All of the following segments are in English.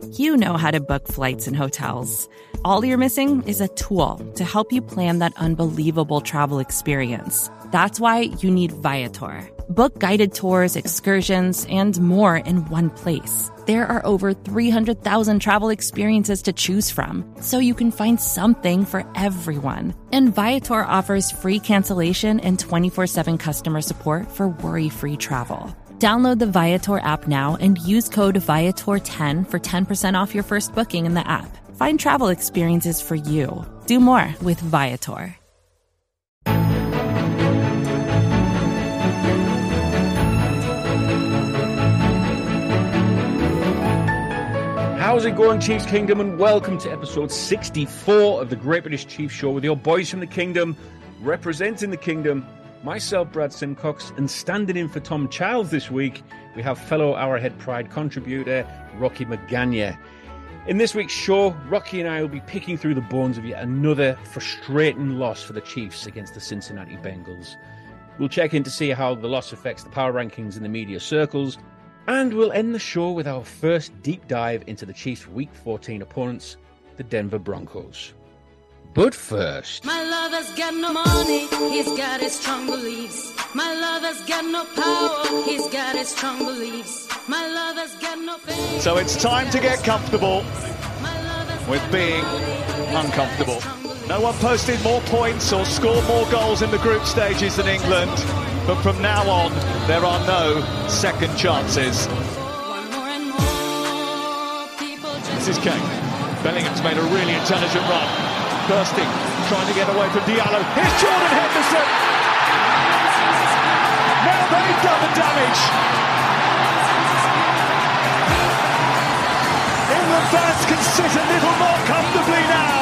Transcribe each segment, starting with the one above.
You know how to book flights and hotels. All you're missing is a tool to help you plan that unbelievable travel experience. That's why you need Viator. Book guided tours, excursions, and more in one place. There are over 300,000 travel experiences to choose from, so you can find something for everyone. And Viator offers free cancellation and 24/7 customer support for worry-free travel. Download the Viator app now and use code Viator10 for 10% off your first booking in the app. Find travel experiences for you. Do more with Viator. How's it going, Chiefs Kingdom? And welcome to episode 64 of the Great British Chiefs Show with your boys from the Kingdom, representing the Kingdom, myself, Brad Simcox, and standing in for Tom Childs this week, we have fellow Arrowhead Pride contributor, Rocky Magana. In this week's show, Rocky and I will be picking through the bones of yet another frustrating loss for the Chiefs against the Cincinnati Bengals. We'll check in to see how the loss affects the power rankings in the media circles, and we'll end the show with our first deep dive into the Chiefs' Week 14 opponents, the Denver Broncos. But first... My lover's got no money, he's got his strong beliefs. My lover's got no power, he's got his strong beliefs. My lover's got no fame. So it's time to get comfortable with being uncomfortable. No one posted more points or scored more goals in the group stages than England. But from now on, there are no second chances. This is Kane. Bellingham's made a really intelligent run. Bursting, trying to get away from Diallo. Here's Jordan Henderson. Now they've done the damage. England fans can sit a little more comfortably now.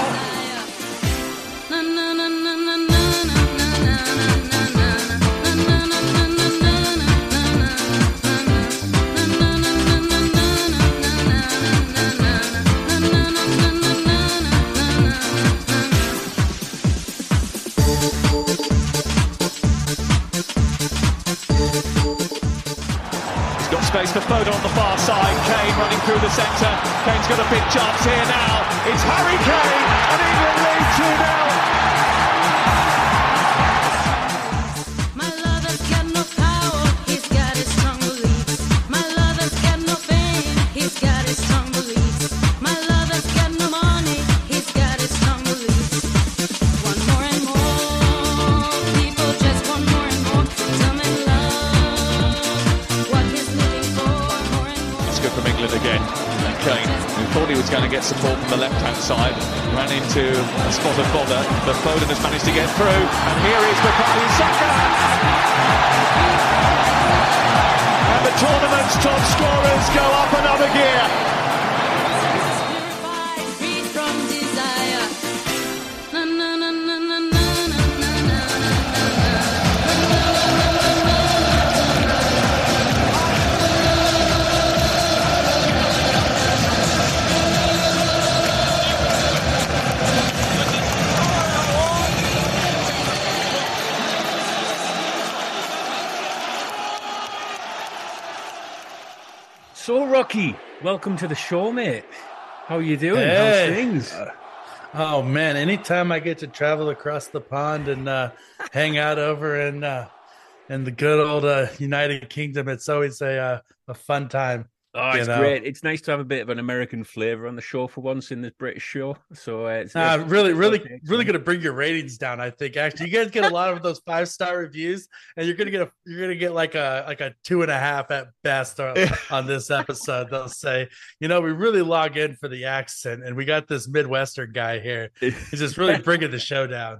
Space for Foden on the far side. Kane running through the centre. Kane's got a big chance here now. It's Harry Kane, and England lead 2-0. My lover's got no power, he's got his strong beliefs. My lover's got no fame, he's got his strong beliefs. My lover's got no money, he's got his strong beliefs. Want more and more, people just want more and more. Some in love, what he's looking for, more and more. It's good from England again. And Kane, who thought he was going to get support from the left-hand side, ran into a spot of bother, but Foden has managed to get through. And here is Bukayo Saka. And the tournament's top scorers go up another gear. Purified, freed from desire. Na na na na na na na na So, Rocky, welcome to the show, mate. How are you doing? Hey. How's things? Oh man, anytime I get to travel across the pond and hang out over in the good old United Kingdom, it's always a fun time. Oh, it's great. It's nice to have a bit of an American flavour on the show for once in this British show. So it's really going to bring your ratings down. I think actually, you guys get a lot of those 5-star reviews, and you're gonna get like a 2.5 at best on this episode. They'll say, we really log in for the accent, and we got this Midwestern guy here. He's just really bringing the show down.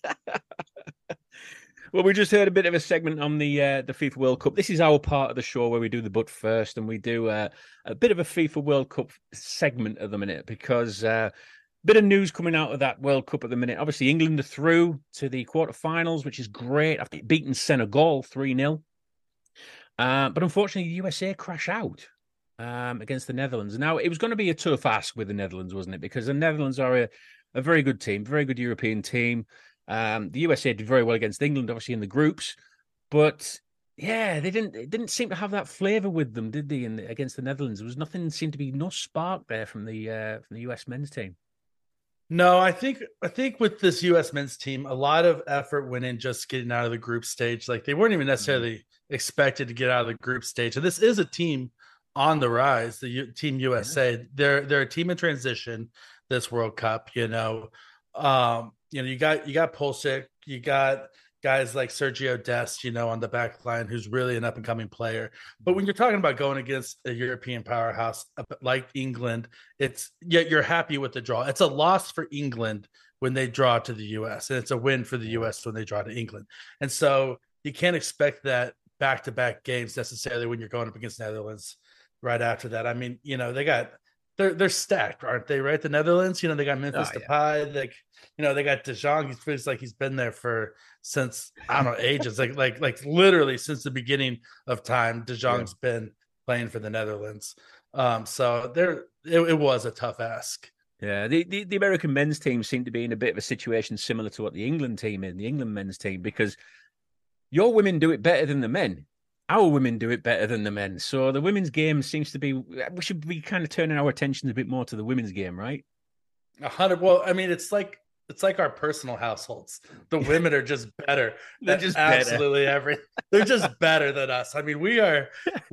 Well, we just heard a bit of a segment on the FIFA World Cup. This is our part of the show where we do the but first, and we do a bit of a FIFA World Cup segment at the minute because a bit of news coming out of that World Cup at the minute. Obviously, England are through to the quarterfinals, which is great after beating Senegal 3-0. But unfortunately, the USA crash out against the Netherlands. Now, it was going to be a tough ask with the Netherlands, wasn't it? Because the Netherlands are a very good team, very good European team. The USA did very well against England, obviously, in the groups. But Yeah, they didn't. It didn't seem to have that flavour with them, did they? Against the Netherlands, there was nothing. Seemed to be no spark there from the US men's team. No, I think with this U.S. men's team, a lot of effort went in just getting out of the group stage. Like they weren't even necessarily expected to get out of the group stage. And this is a team on the rise. Team USA, they're a team in transition. This World Cup, you got Pulisic, you got guys like Sergio Dest, on the back line, who's really an up and coming player. But when you're talking about going against a European powerhouse like England, yet you're happy with the draw. It's a loss for England when they draw to the US, and it's a win for the US when they draw to England. And so you can't expect that back-to-back games necessarily when you're going up against Netherlands right after that. I mean, they're stacked, aren't they? Right, the Netherlands. They got Memphis Depay. They got De Jong. He feels like he's been there since I don't know ages. like literally since the beginning of time. De Jong's been playing for the Netherlands. So it was a tough ask. Yeah, the American men's team seemed to be in a bit of a situation similar to what the England men's team, because your women do it better than the men. Our women do it better than the men. So the women's game seems to be, we should be kind of turning our attention a bit more to the women's game, right? 100. Well, I mean, it's like our personal households. The women are just better. They're just absolutely better. Everything. They're just better than us. I mean, we're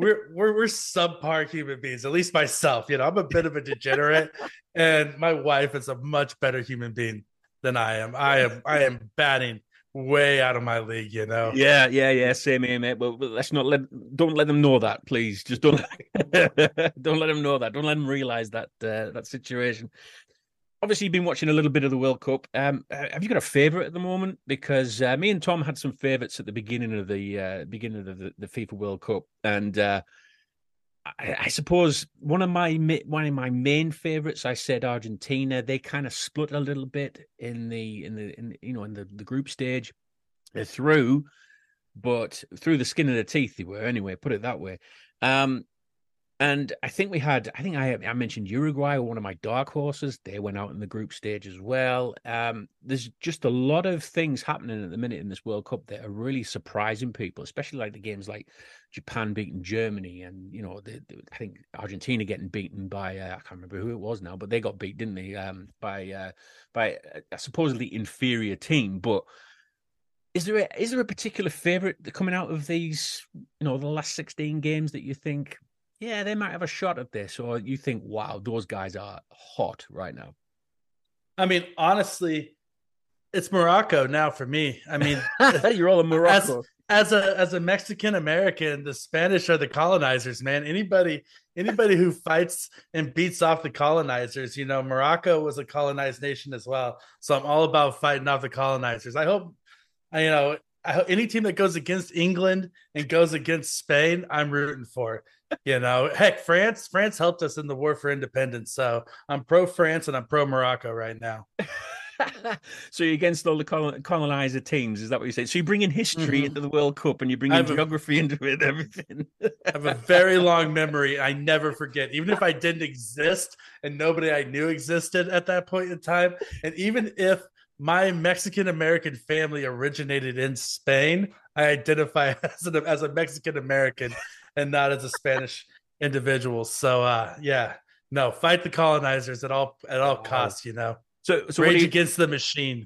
subpar human beings. At least myself. I'm a bit of a degenerate, and my wife is a much better human being than I am. I am batting way out of my league, Yeah. Same here, mate. But don't let them know that, please. Just don't let them know that. Don't let them realize that that situation. Obviously, you've been watching a little bit of the World Cup. Have you got a favorite at the moment? Because me and Tom had some favorites at the beginning of the FIFA World Cup, and I suppose one of my main favorites, I said Argentina. They kind of split a little bit in the group stage. They're through, but through the skin of their teeth they were anyway. Put it that way. And I think I mentioned Uruguay, one of my dark horses. They went out in the group stage as well. There's just a lot of things happening at the minute in this World Cup that are really surprising people, especially like the games like Japan beating Germany, and I think Argentina getting beaten by I can't remember who it was now, but they got beat, didn't they? By a supposedly inferior team. But is there a particular favorite coming out of these, the last 16 games that you think, yeah, they might have a shot at this, or you think, wow, those guys are hot right now? I mean, honestly, it's Morocco now for me. I mean, you're all in Morocco. As a Mexican American, the Spanish are the colonizers, man. Anybody who fights and beats off the colonizers, Morocco was a colonized nation as well. So I'm all about fighting off the colonizers. I hope any team that goes against England and goes against Spain, I'm rooting for. Heck, France helped us in the war for independence. So I'm pro France and I'm pro Morocco right now. So you're against all the colonizer teams, is that what you say? So you bring in history into the World Cup, and you bring in geography into it and everything. I have a very long memory. I never forget, even if I didn't exist and nobody I knew existed at that point in time. And even if my Mexican American family originated in Spain, I identify as a Mexican American and not as a Spanish individual. So fight the colonizers at all costs, So rage against the machine.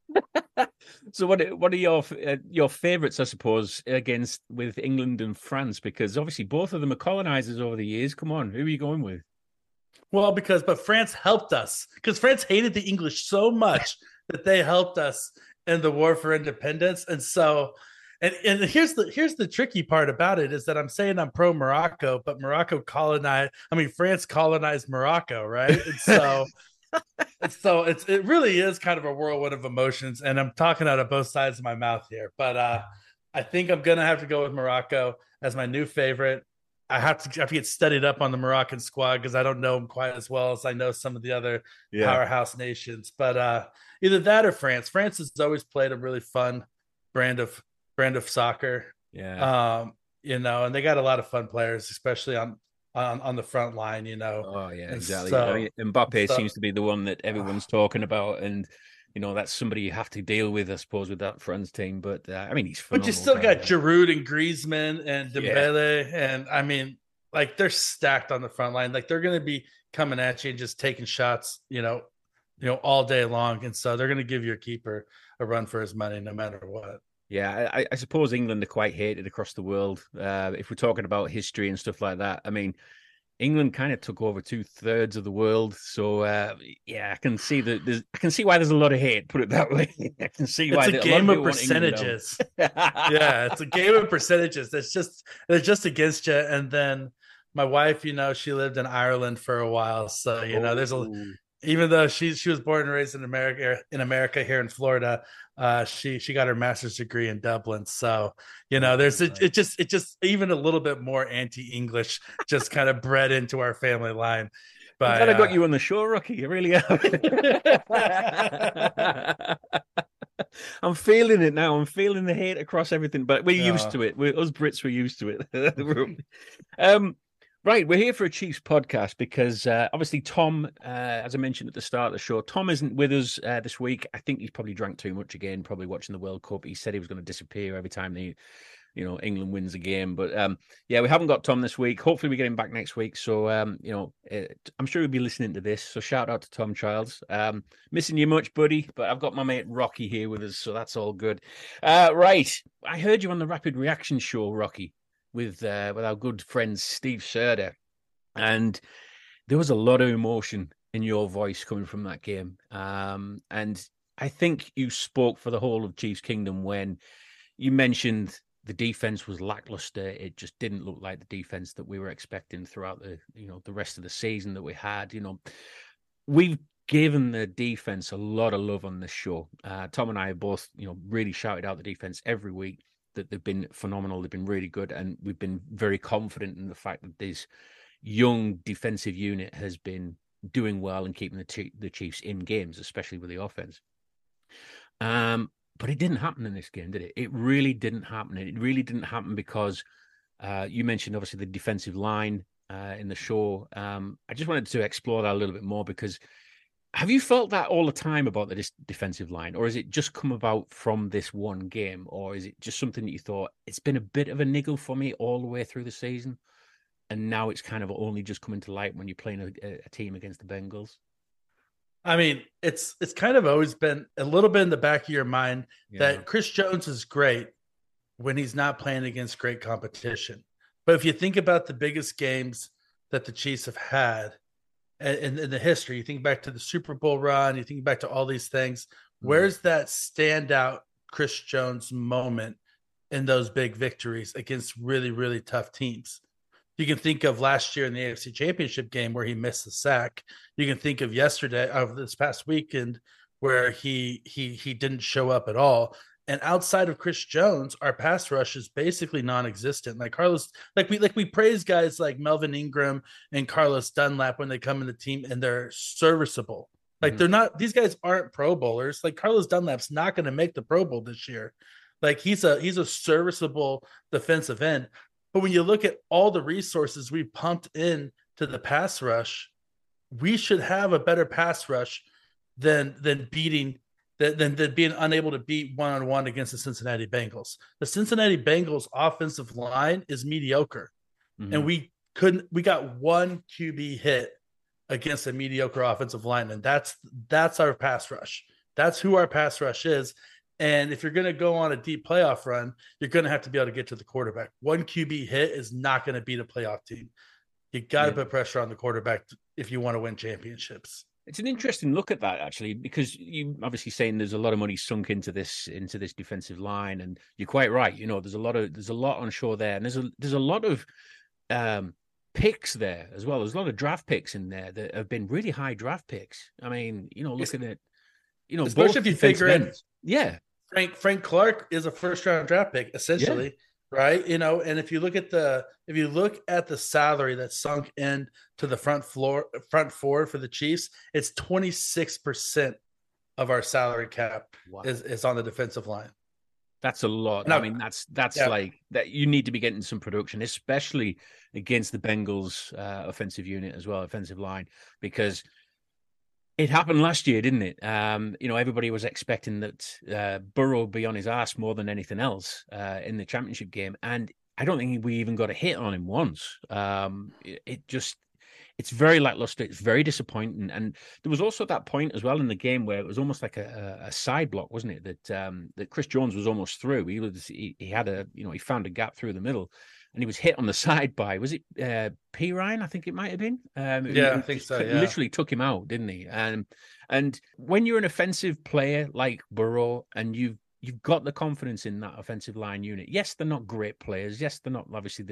So what are your favorites, I suppose, with England and France? Because obviously both of them are colonizers over the years. Come on, who are you going with? Well, but France helped us, because France hated the English so much that they helped us in the war for independence. And so, and here's the tricky part about it, is that I'm saying I'm pro Morocco, but France colonized Morocco, right? And so it really is kind of a whirlwind of emotions, and I'm talking out of both sides of my mouth here. But I think I'm gonna have to go with Morocco as my new favorite. I have to get studied up on the Moroccan squad, because I don't know them quite as well as I know some of the other powerhouse nations. But either that or France. France has always played a really fun brand of soccer. Yeah. And they got a lot of fun players, especially on the front line. Oh yeah, exactly. So, Mbappe seems to be the one that everyone's talking about, and that's somebody you have to deal with, I suppose, with that France team. But I mean, he's But phenomenal. you still guy. got Giroud and Griezmann and Dembele, and I mean, like they're stacked on the front line. Like they're going to be coming at you and just taking shots, all day long. And so they're going to give your keeper a run for his money, no matter what. Yeah, I suppose England are quite hated across the world. If we're talking about history and stuff like that, I mean, England kind of took over 2/3 of the world. So I can see I can see why there's a lot of hate. Put it that way. I can see why it's a game of percentages. Yeah, it's a game of percentages. They're just against you. And then my wife, she lived in Ireland for a while, so there's even though she was born and raised in America here in Florida, she got her master's degree in Dublin. So, it just even a little bit more anti-English just kind of bred into our family line. But I'm glad I got you on the show, Rocky. You really have. I'm feeling it now. I'm feeling the hate across everything, but we're used to it. Us Brits, we're used to it. Right, we're here for a Chiefs podcast because obviously Tom, as I mentioned at the start of the show, Tom isn't with us this week. I think he's probably drank too much again, probably watching the World Cup. He said he was going to disappear every time England wins a game. But we haven't got Tom this week. Hopefully we get him back next week. So, I'm sure he'll be listening to this. So shout out to Tom Childs. Missing you much, buddy, but I've got my mate Rocky here with us, so that's all good. Right, I heard you on the Rapid Reaction show, Rocky, with our good friend Steve Serda, and there was a lot of emotion in your voice coming from that game. And I think you spoke for the whole of Chiefs Kingdom when you mentioned the defense was lackluster. It just didn't look like the defense that we were expecting throughout the rest of the season that we had. We've given the defense a lot of love on this show. Tom and I have both, really shouted out the defense every week, that they've been phenomenal. They've been really good. And we've been very confident in the fact that this young defensive unit has been doing well and keeping the Chiefs in games, especially with the offense. But it didn't happen in this game, did it? It really didn't happen. It really didn't happen because you mentioned, obviously, the defensive line in the show. I just wanted to explore that a little bit more because have you felt that all the time about the defensive line, or has it just come about from this one game, or is it just something that you thought it's been a bit of a niggle for me all the way through the season, and now it's kind of only just coming to light when you're playing a team against the Bengals? I mean, it's kind of always been a little bit in the back of your mind that Chris Jones is great when he's not playing against great competition. But if you think about the biggest games that the Chiefs have had in the history, you think back to the Super Bowl run, you think back to all these things, where's that standout Chris Jones moment in those big victories against really, really tough teams? You can think of last year in the AFC Championship game where he missed the sack. You can think of this past weekend where he didn't show up at all. And outside of Chris Jones, our pass rush is basically non-existent. We praise guys like Melvin Ingram and Carlos Dunlap when they come in the team and they're serviceable. They're not, these guys aren't Pro Bowlers. Like Carlos Dunlap's not going to make the Pro Bowl this year. Like he's a serviceable defensive end. But when you look at all the resources we pumped in to the pass rush, we should have a better pass rush than being unable to beat one-on-one against the Cincinnati Bengals. The Cincinnati Bengals offensive line is mediocre. And we got one QB hit against a mediocre offensive line. And that's our pass rush. That's who our pass rush is. And if you're going to go on a deep playoff run, you're going to have to be able to get to the quarterback. One QB hit is not going to beat a playoff team. You got to put pressure on the quarterback if you want to win championships. It's an interesting look at that, actually, because you obviously saying there's a lot of money sunk into this defensive line, and you're quite right. There's a lot on show there, and there's a lot of picks there as well. There's a lot of draft picks in there that have been really high draft picks. I mean, looking at especially if you figure in, Frank Clark is a first round draft pick essentially. Right. And if you look at the salary that's sunk in to the front four for the Chiefs, it's 26% of our salary cap is on the defensive line. That's a lot. I mean, that's like that. You need to be getting some production, especially against the Bengals offensive unit as well, offensive line, because It happened last year, didn't it? Everybody was expecting that Burrow would be on his ass more than anything else in the championship game, and I don't think we even got a hit on him once. It's very lackluster. It's very disappointing. And there was also that point as well in the game where it was almost like a side block, wasn't it? That Chris Jones was almost through. He had he found a gap through the middle, and he was hit on the side by, was it P. Ryan? I think it might have been. I think so. Yeah. Literally took him out, didn't he? And when you're an offensive player like Burrow and you've got the confidence in that offensive line unit. Yes, they're not great players. Yes, they're not obviously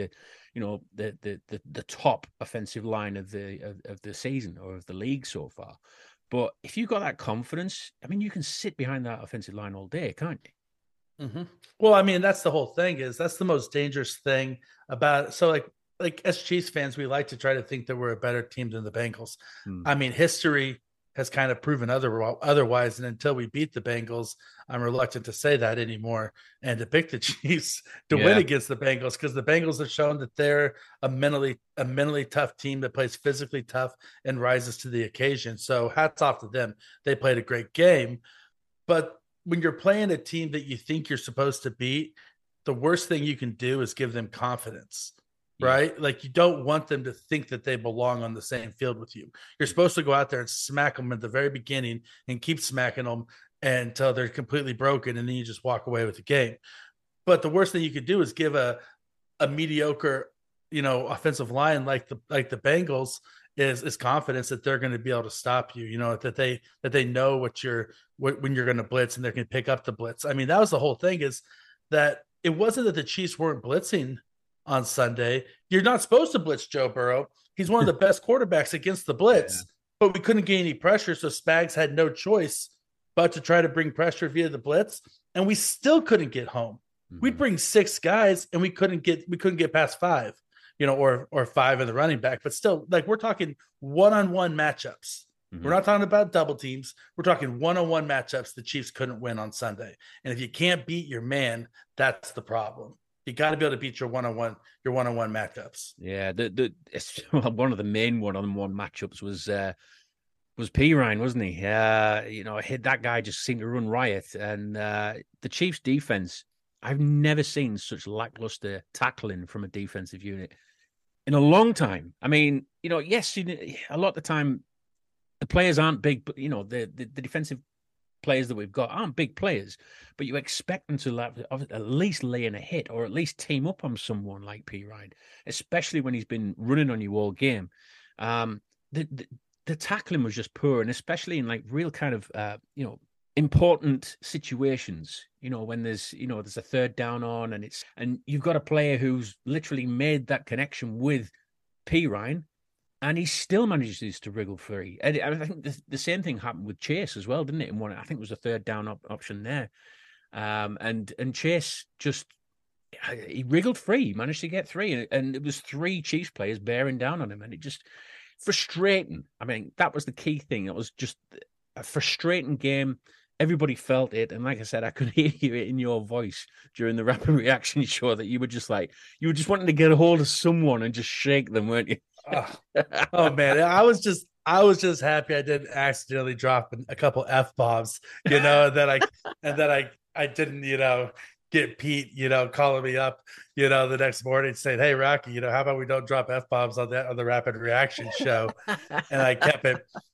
the top offensive line of the season or of the league so far. But if you've got that confidence, I mean, you can sit behind that offensive line all day, can't you? Mm-hmm. Well, I mean, that's the whole thing. That's the most dangerous thing about it. So, like as Chiefs fans, we like to try to think that we're a better team than the Bengals. I mean, history has kind of proven otherwise. And until we beat the Bengals, I'm reluctant to say that anymore and to pick the Chiefs to win against the Bengals, because the Bengals have shown that they're a mentally tough team that plays physically tough and rises to the occasion. So hats off to them. They played a great game. But when you're playing a team that you think you're supposed to beat, the worst thing you can do is give them confidence. Right? Like, you don't want them to think that they belong on the same field with you. You're supposed to go out there and smack them at the very beginning and keep smacking them until they're completely broken, and then you just walk away with the game. But the worst thing you could do is give a mediocre, offensive line like the Bengals is confidence that they're going to be able to stop you. That they know when you're going to blitz, and they're going to pick up the blitz. I mean, that was the whole thing, is that it wasn't that the Chiefs weren't blitzing on Sunday. You're not supposed to blitz Joe Burrow. He's one of the best quarterbacks against the blitz, but we couldn't gain any pressure. So Spags had no choice but to try to bring pressure via the blitz. And we still couldn't get home. We'd bring 6 guys and we couldn't get past 5, or 5 in the running back, but still, like, we're talking one-on-one matchups. We're not talking about double teams. We're talking one-on-one matchups the Chiefs couldn't win on Sunday. And if you can't beat your man, that's the problem. You got to be able to beat your one-on-one matchups. Yeah, one of the main one-on-one matchups was P. Ryan, wasn't he? That guy just seemed to run riot, and the Chiefs' defense. I've never seen such lackluster tackling from a defensive unit in a long time. I mean, yes, a lot of the time the players aren't big, but the defensive players that we've got aren't big players, but you expect them to at least lay in a hit or at least team up on someone like P. Ryan, especially when he's been running on you all game. The tackling was just poor, and especially in like real kind of important situations. When there's a third down on, and you've got a player who's literally made that connection with P. Ryan, and he still manages to wriggle free. And I think the same thing happened with Chase as well, didn't it? I think it was a third down option there. And Chase he wriggled free. He managed to get 3. And it was 3 Chiefs players bearing down on him. And it just frustrating. I mean, that was the key thing. It was just a frustrating game. Everybody felt it. And like I said, I could hear you in your voice during the rapid reaction show that you were just wanting to get a hold of someone and just shake them, weren't you? Oh man, I was just happy I didn't accidentally drop a couple F-bombs, that I didn't, get Pete, calling me up, the next morning saying, "Hey Rocky, how about we don't drop F-bombs on the rapid reaction show?" And I kept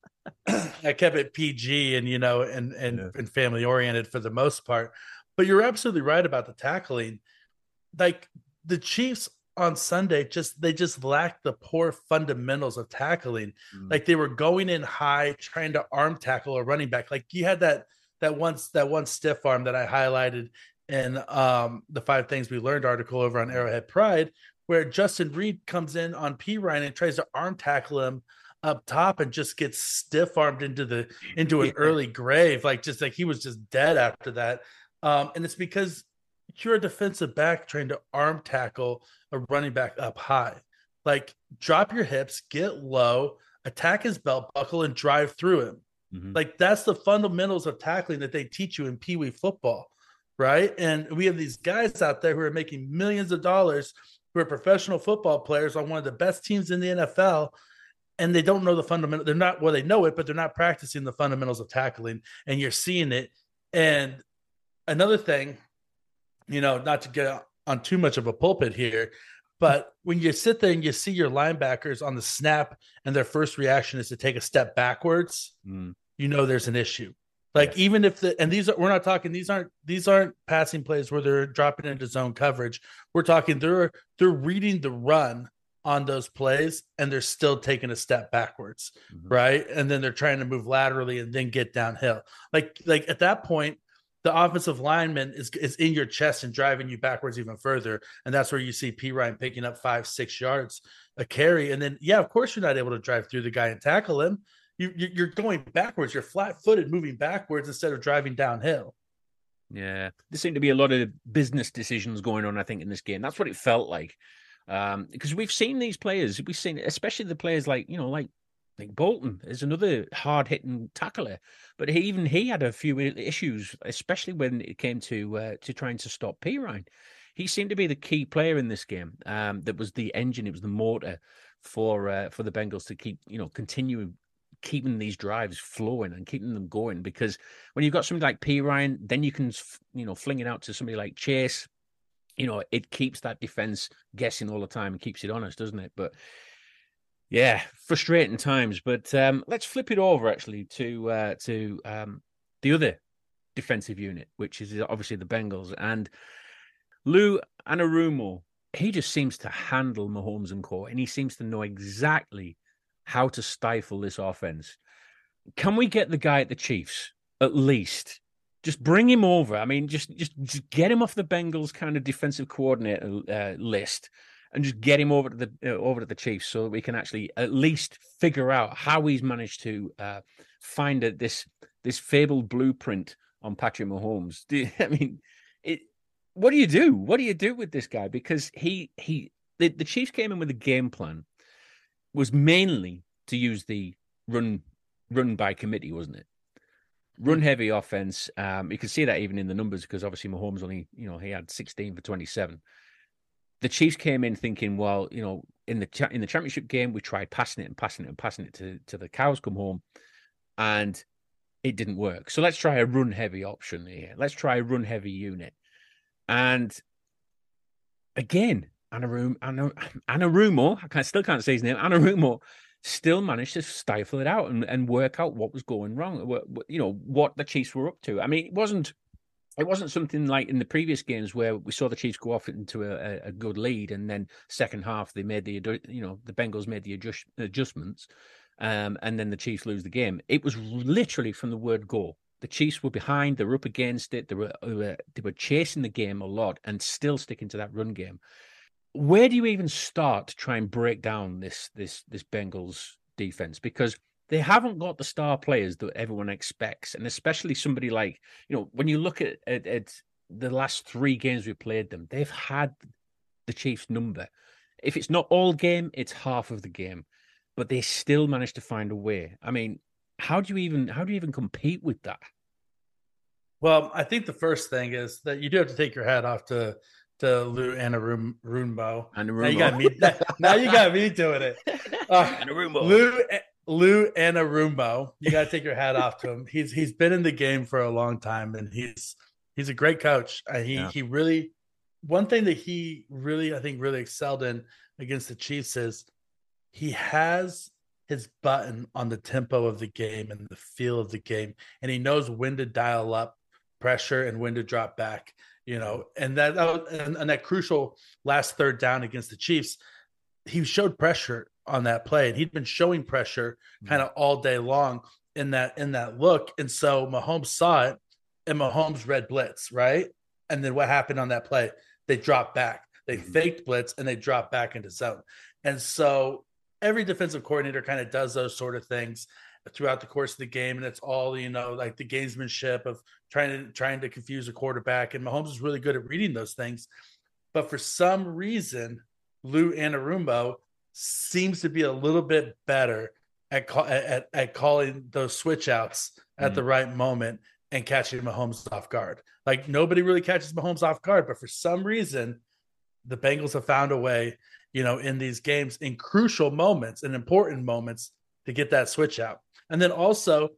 it PG and family oriented for the most part. But you're absolutely right about the tackling. Like, the Chiefs on Sunday, they just lacked the poor fundamentals of tackling. Like, they were going in high, trying to arm tackle a running back. Like, you had that one stiff arm that I highlighted in the 5 Things We Learned article over on Arrowhead Pride, where Justin Reed comes in on P. Ryan and tries to arm tackle him up top and just gets stiff armed into an early grave. Like he was just dead after that. And it's because you're a defensive back trying to arm tackle a running back up high. Like, drop your hips, get low, attack his belt buckle, and drive through him. Like, that's the fundamentals of tackling that they teach you in Pee Wee football, right? And we have these guys out there who are making millions of dollars, who are professional football players on one of the best teams in the NFL, and they don't know the fundamental. They're not, well, they know it, but they're not practicing the fundamentals of tackling, and you're seeing it. And another thing, not to get on too much of a pulpit here, but when you sit there and you see your linebackers on the snap and their first reaction is to take a step backwards, there's an issue. Like, yes. Even if we're not talking, these aren't passing plays where they're dropping into zone coverage. We're talking they're reading the run on those plays and they're still taking a step backwards, right? And then they're trying to move laterally and then get downhill. Like at that point, the offensive lineman is in your chest and driving you backwards even further. And that's where you see Perine picking up 5-6 yards a carry. And then, of course, you're not able to drive through the guy and tackle him. You're going backwards. You're flat-footed, moving backwards instead of driving downhill. Yeah, there seemed to be a lot of business decisions going on, I think, in this game. That's what it felt like. Because we've seen these players. We've seen, especially the players like Bolton is another hard-hitting tackler. But he had a few issues, especially when it came to trying to stop Perine. He seemed to be the key player in this game. That was the engine. It was the motor for the Bengals to continue keeping these drives flowing and keeping them going, because when you've got somebody like Perine, then you can fling it out to somebody like Chase. It keeps that defense guessing all the time and keeps it honest, doesn't it? But yeah, frustrating times. But let's flip it over actually to the other defensive unit, which is obviously the Bengals. And Lou Anarumo, he just seems to handle Mahomes and co, and he seems to know exactly how to stifle this offense. Can we get the guy at the Chiefs, at least? Just bring him over. I mean, just get him off the Bengals kind of defensive coordinator list and just get him over to the Chiefs so that we can actually at least figure out how he's managed to find this fabled blueprint on Patrick Mahomes. What do you do? What do you do with this guy? Because the Chiefs came in with a game plan, was mainly to use the run by committee, wasn't it? Run heavy offense. You can see that even in the numbers, because obviously Mahomes only, he had 16 for 27. The Chiefs came in thinking, well, in the championship game, we tried passing it to the cows come home, and it didn't work. So let's try a run heavy option here. Let's try a run heavy unit. And again, Anarumo, I still can't say his name. Anarumo still managed to stifle it out and work out what was going wrong. What the Chiefs were up to. I mean, it wasn't something like in the previous games where we saw the Chiefs go off into a good lead, and then second half they made the Bengals made the adjustments, and then the Chiefs lose the game. It was literally from the word go. The Chiefs were behind. They were up against it. They were chasing the game a lot and still sticking to that run game. Where do you even start to try and break down this Bengals defense? Because they haven't got the star players that everyone expects, and especially somebody like, when you look at the last 3 games we played them, they've had the Chiefs' number. If it's not all game, it's half of the game, but they still managed to find a way. I mean, how do you even compete with that? Well, I think the first thing is that you do have to take your hat off to Lou Anarumo. Now you got me. Now you got me doing it. Lou Anarumo. You got to take your hat off to him. He's been in the game for a long time, and he's a great coach. He really, one thing that he really, I think, really excelled in against the Chiefs is he has his button on the tempo of the game and the feel of the game, and he knows when to dial up pressure and when to drop back. And that crucial last third down against the Chiefs, he showed pressure on that play, and he'd been showing pressure kind of all day long in that look. And so Mahomes saw it, and Mahomes read blitz, right? And then what happened on that play? They dropped back. They faked blitz and they dropped back into zone. And so every defensive coordinator kind of does those sort of things throughout the course of the game, and it's all like the gamesmanship of trying to confuse a quarterback, and Mahomes is really good at reading those things. But for some reason, Lou Anarumo seems to be a little bit better at calling those switch outs at the right moment and catching Mahomes off guard. Like, nobody really catches Mahomes off guard, but for some reason the Bengals have found a way, in these games, in crucial moments and important moments to get that switch out. And then also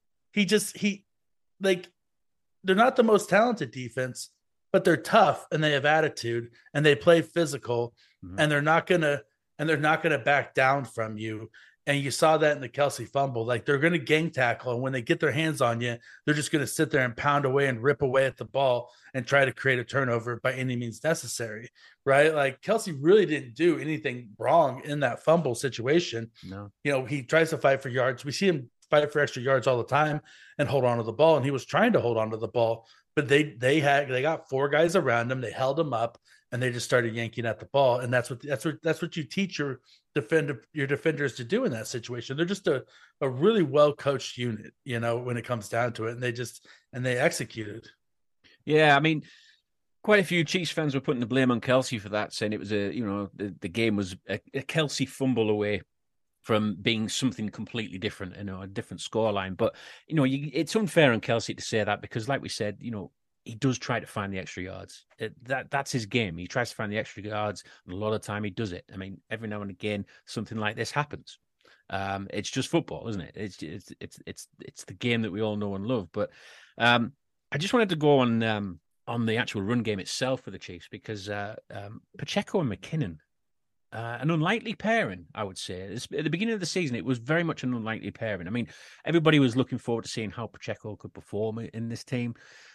they're not the most talented defense, but they're tough and they have attitude and they play physical, and they're not gonna back down from you. And you saw that in the Kelce fumble. Like, they're going to gang tackle, and when they get their hands on you, they're just going to sit there and pound away and rip away at the ball and try to create a turnover by any means necessary, right? Like, Kelce really didn't do anything wrong in that fumble situation. No. He tries to fight for yards. We see him fight for extra yards all the time and hold on to the ball, and he was trying to hold on to the ball, but they got 4 guys around him. They held him up, and they just started yanking at the ball. And that's what you teach your defenders to do in that situation. They're just a really well coached unit, when it comes down to it, and they executed. Yeah, I mean, quite a few Chiefs fans were putting the blame on Kelce for that, saying it was the game was a Kelce fumble away from being something completely different, a different scoreline. But it's unfair on Kelce to say that, because, like we said, he does try to find the extra yards. That's his game. He tries to find the extra yards, and a lot of the time he does it. I mean, every now and again, something like this happens. It's just football, isn't it? It's the game that we all know and love. But I just wanted to go on the actual run game itself for the Chiefs, because Pacheco and McKinnon, an unlikely pairing, I would say. At the beginning of the season, it was very much an unlikely pairing. I mean, everybody was looking forward to seeing how Pacheco could perform in this team.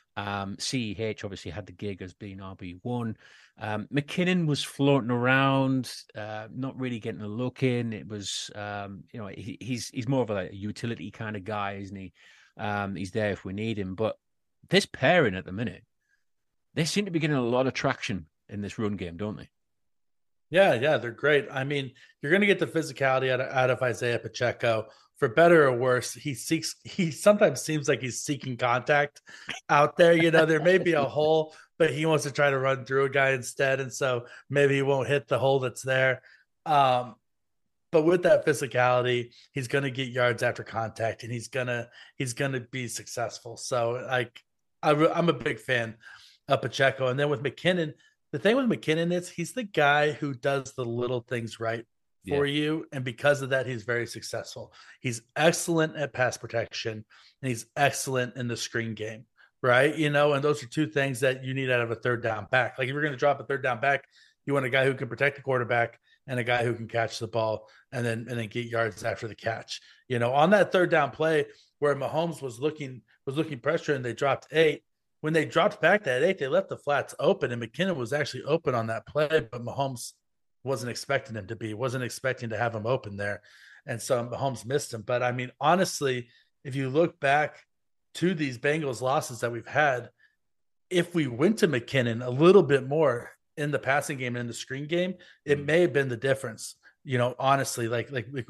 CEH obviously had the gig as being RB1. McKinnon was floating around, not really getting a look in. It was, he's more of a utility kind of guy, isn't he? He's there if we need him. But this pairing at the minute, they seem to be getting a lot of traction in this run game, don't they? Yeah, they're great. I mean, you're going to get the physicality out of Isaiah Pacheco. For better or worse, he sometimes seems like he's seeking contact out there. There may be a hole, but he wants to try to run through a guy instead. And so maybe he won't hit the hole that's there. But with that physicality, he's going to get yards after contact, and he's going to be successful. So I'm a big fan of Pacheco. And then with McKinnon, the thing with McKinnon is he's the guy who does the little things right for you. And because of that, he's very successful. He's excellent at pass protection, and he's excellent in the screen game, right? And those are 2 things that you need out of a third down back. Like, if you're going to drop a third down back, you want a guy who can protect the quarterback and a guy who can catch the ball and then get yards after the catch. On that third down play where Mahomes was looking pressure and they dropped 8, when they dropped back that 8, they left the flats open, and McKinnon was actually open on that play, but Mahomes wasn't expecting him to be, wasn't expecting to have him open there. And so Mahomes missed him. But I mean, honestly, if you look back to these Bengals losses that we've had, if we went to McKinnon a little bit more in the passing game and in the screen game, it may have been the difference. Honestly, like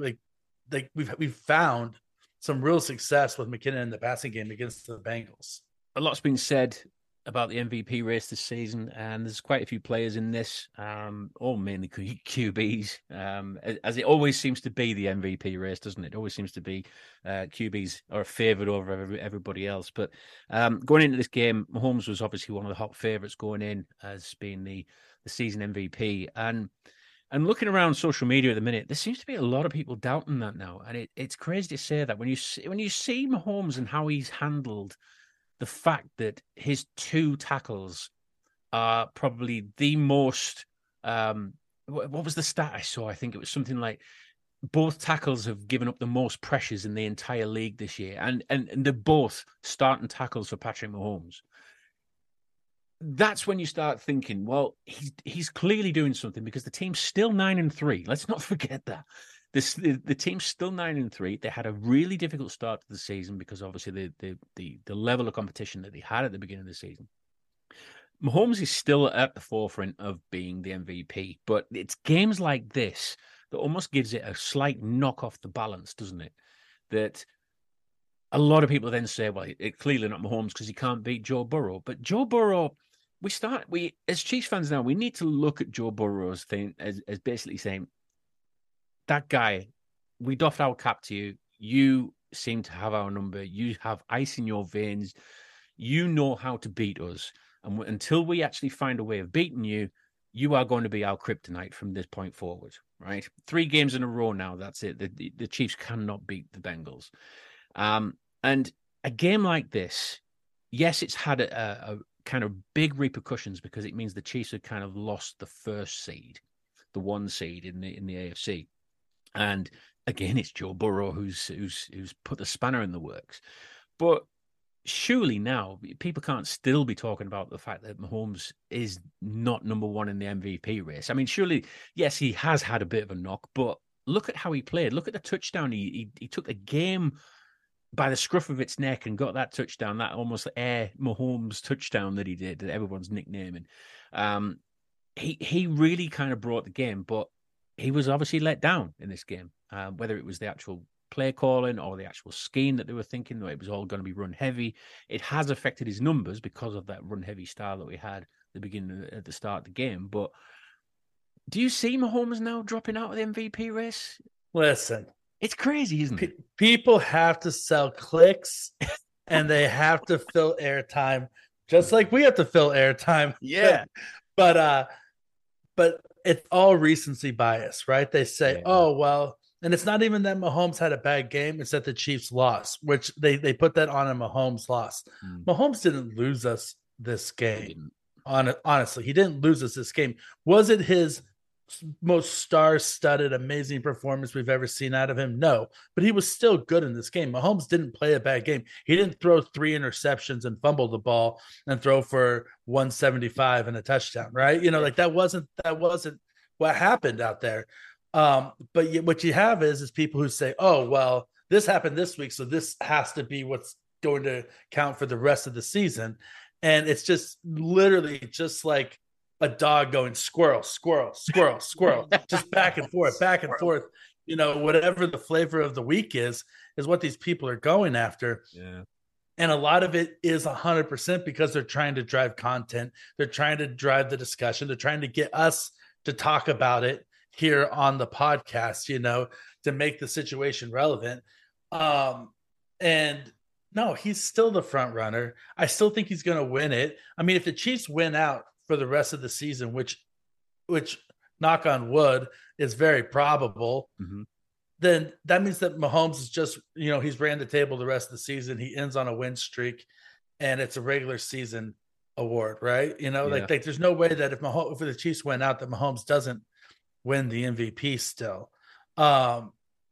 we've found some real success with McKinnon in the passing game against the Bengals. A lot's been said about the MVP race this season, and there's quite a few players in this, all mainly QBs, as it always seems to be the MVP race, doesn't it? It always seems to be QBs are favored over everybody else. But going into this game, Mahomes was obviously one of the hot favorites going in as being the season MVP. And looking around social media at the minute, there seems to be a lot of people doubting that now. And it's crazy to say that when you see Mahomes and how he's handled the fact that his 2 tackles are probably the most, what was the stat I saw? I think it was something like both tackles have given up the most pressures in the entire league this year. And they're both starting tackles for Patrick Mahomes. That's when you start thinking, well, he's clearly doing something, because the team's still 9-3. Let's not forget that. The team's still 9-3. They had a really difficult start to the season because obviously the level of competition that they had at the beginning of the season. Mahomes is still at the forefront of being the MVP, but it's games like this that almost gives it a slight knock off the balance, doesn't it? That a lot of people then say, well, it's clearly not Mahomes because he can't beat Joe Burrow. But Joe Burrow, we as Chiefs fans now, we need to look at Joe Burrow's thing as basically saying, that guy, we doffed our cap to you. You seem to have our number. You have ice in your veins. You know how to beat us. And until we actually find a way of beating you, you are going to be our kryptonite from this point forward, right? 3 games in a row now. That's it. The Chiefs cannot beat the Bengals. And a game like this, yes, it's had a kind of big repercussions because it means the Chiefs have kind of lost the first seed, the 1 seed in the AFC. And again, it's Joe Burrow who's put the spanner in the works. But surely now people can't still be talking about the fact that Mahomes is not number 1 in the MVP race. I mean, surely, yes, he has had a bit of a knock, but look at how he played. Look at the touchdown. He took the game by the scruff of its neck and got that touchdown, that almost Air Mahomes touchdown that he did, that everyone's nicknaming. He really kind of brought the game, but he was obviously let down in this game, whether it was the actual play calling or the actual scheme that they were thinking that it was all going to be run heavy. It has affected his numbers because of that run heavy style that we had at the start of the game. But do you see Mahomes now dropping out of the MVP race? Listen, it's crazy, isn't it? People have to sell clicks and they have to fill airtime, just like we have to fill airtime. Yeah. But it's all recency bias, right? They say, oh, well, and it's not even that Mahomes had a bad game. It's that the Chiefs lost, which they put that on a Mahomes loss. Mahomes didn't lose us this game. Honestly, he didn't lose us this game. Was it his most star-studded, amazing performance we've ever seen out of him? No, but he was still good in this game. Mahomes didn't play a bad game. He didn't throw 3 interceptions and fumble the ball and throw for 175 and a touchdown, right? You know, like that wasn't what happened out there. But what you have is people who say, oh, well, this happened this week, so this has to be what's going to count for the rest of the season. And it's just literally just like a dog going squirrel, squirrel, squirrel, squirrel, just back and forth, back and forth. You know, whatever the flavor of the week is what these people are going after. Yeah. And a lot of it is 100% because they're trying to drive content. They're trying to drive the discussion. They're trying to get us to talk about it here on the podcast, you know, to make the situation relevant. And no, he's still the front runner. I still think he's going to win it. I mean, if the Chiefs win out for the rest of the season, which knock on wood is very probable, then that means that Mahomes is just, you know, he's ran the table the rest of the season. He ends on a win streak and it's a regular season award, right? You know, like there's no way that if the Chiefs went out that Mahomes doesn't win the MVP still. Now,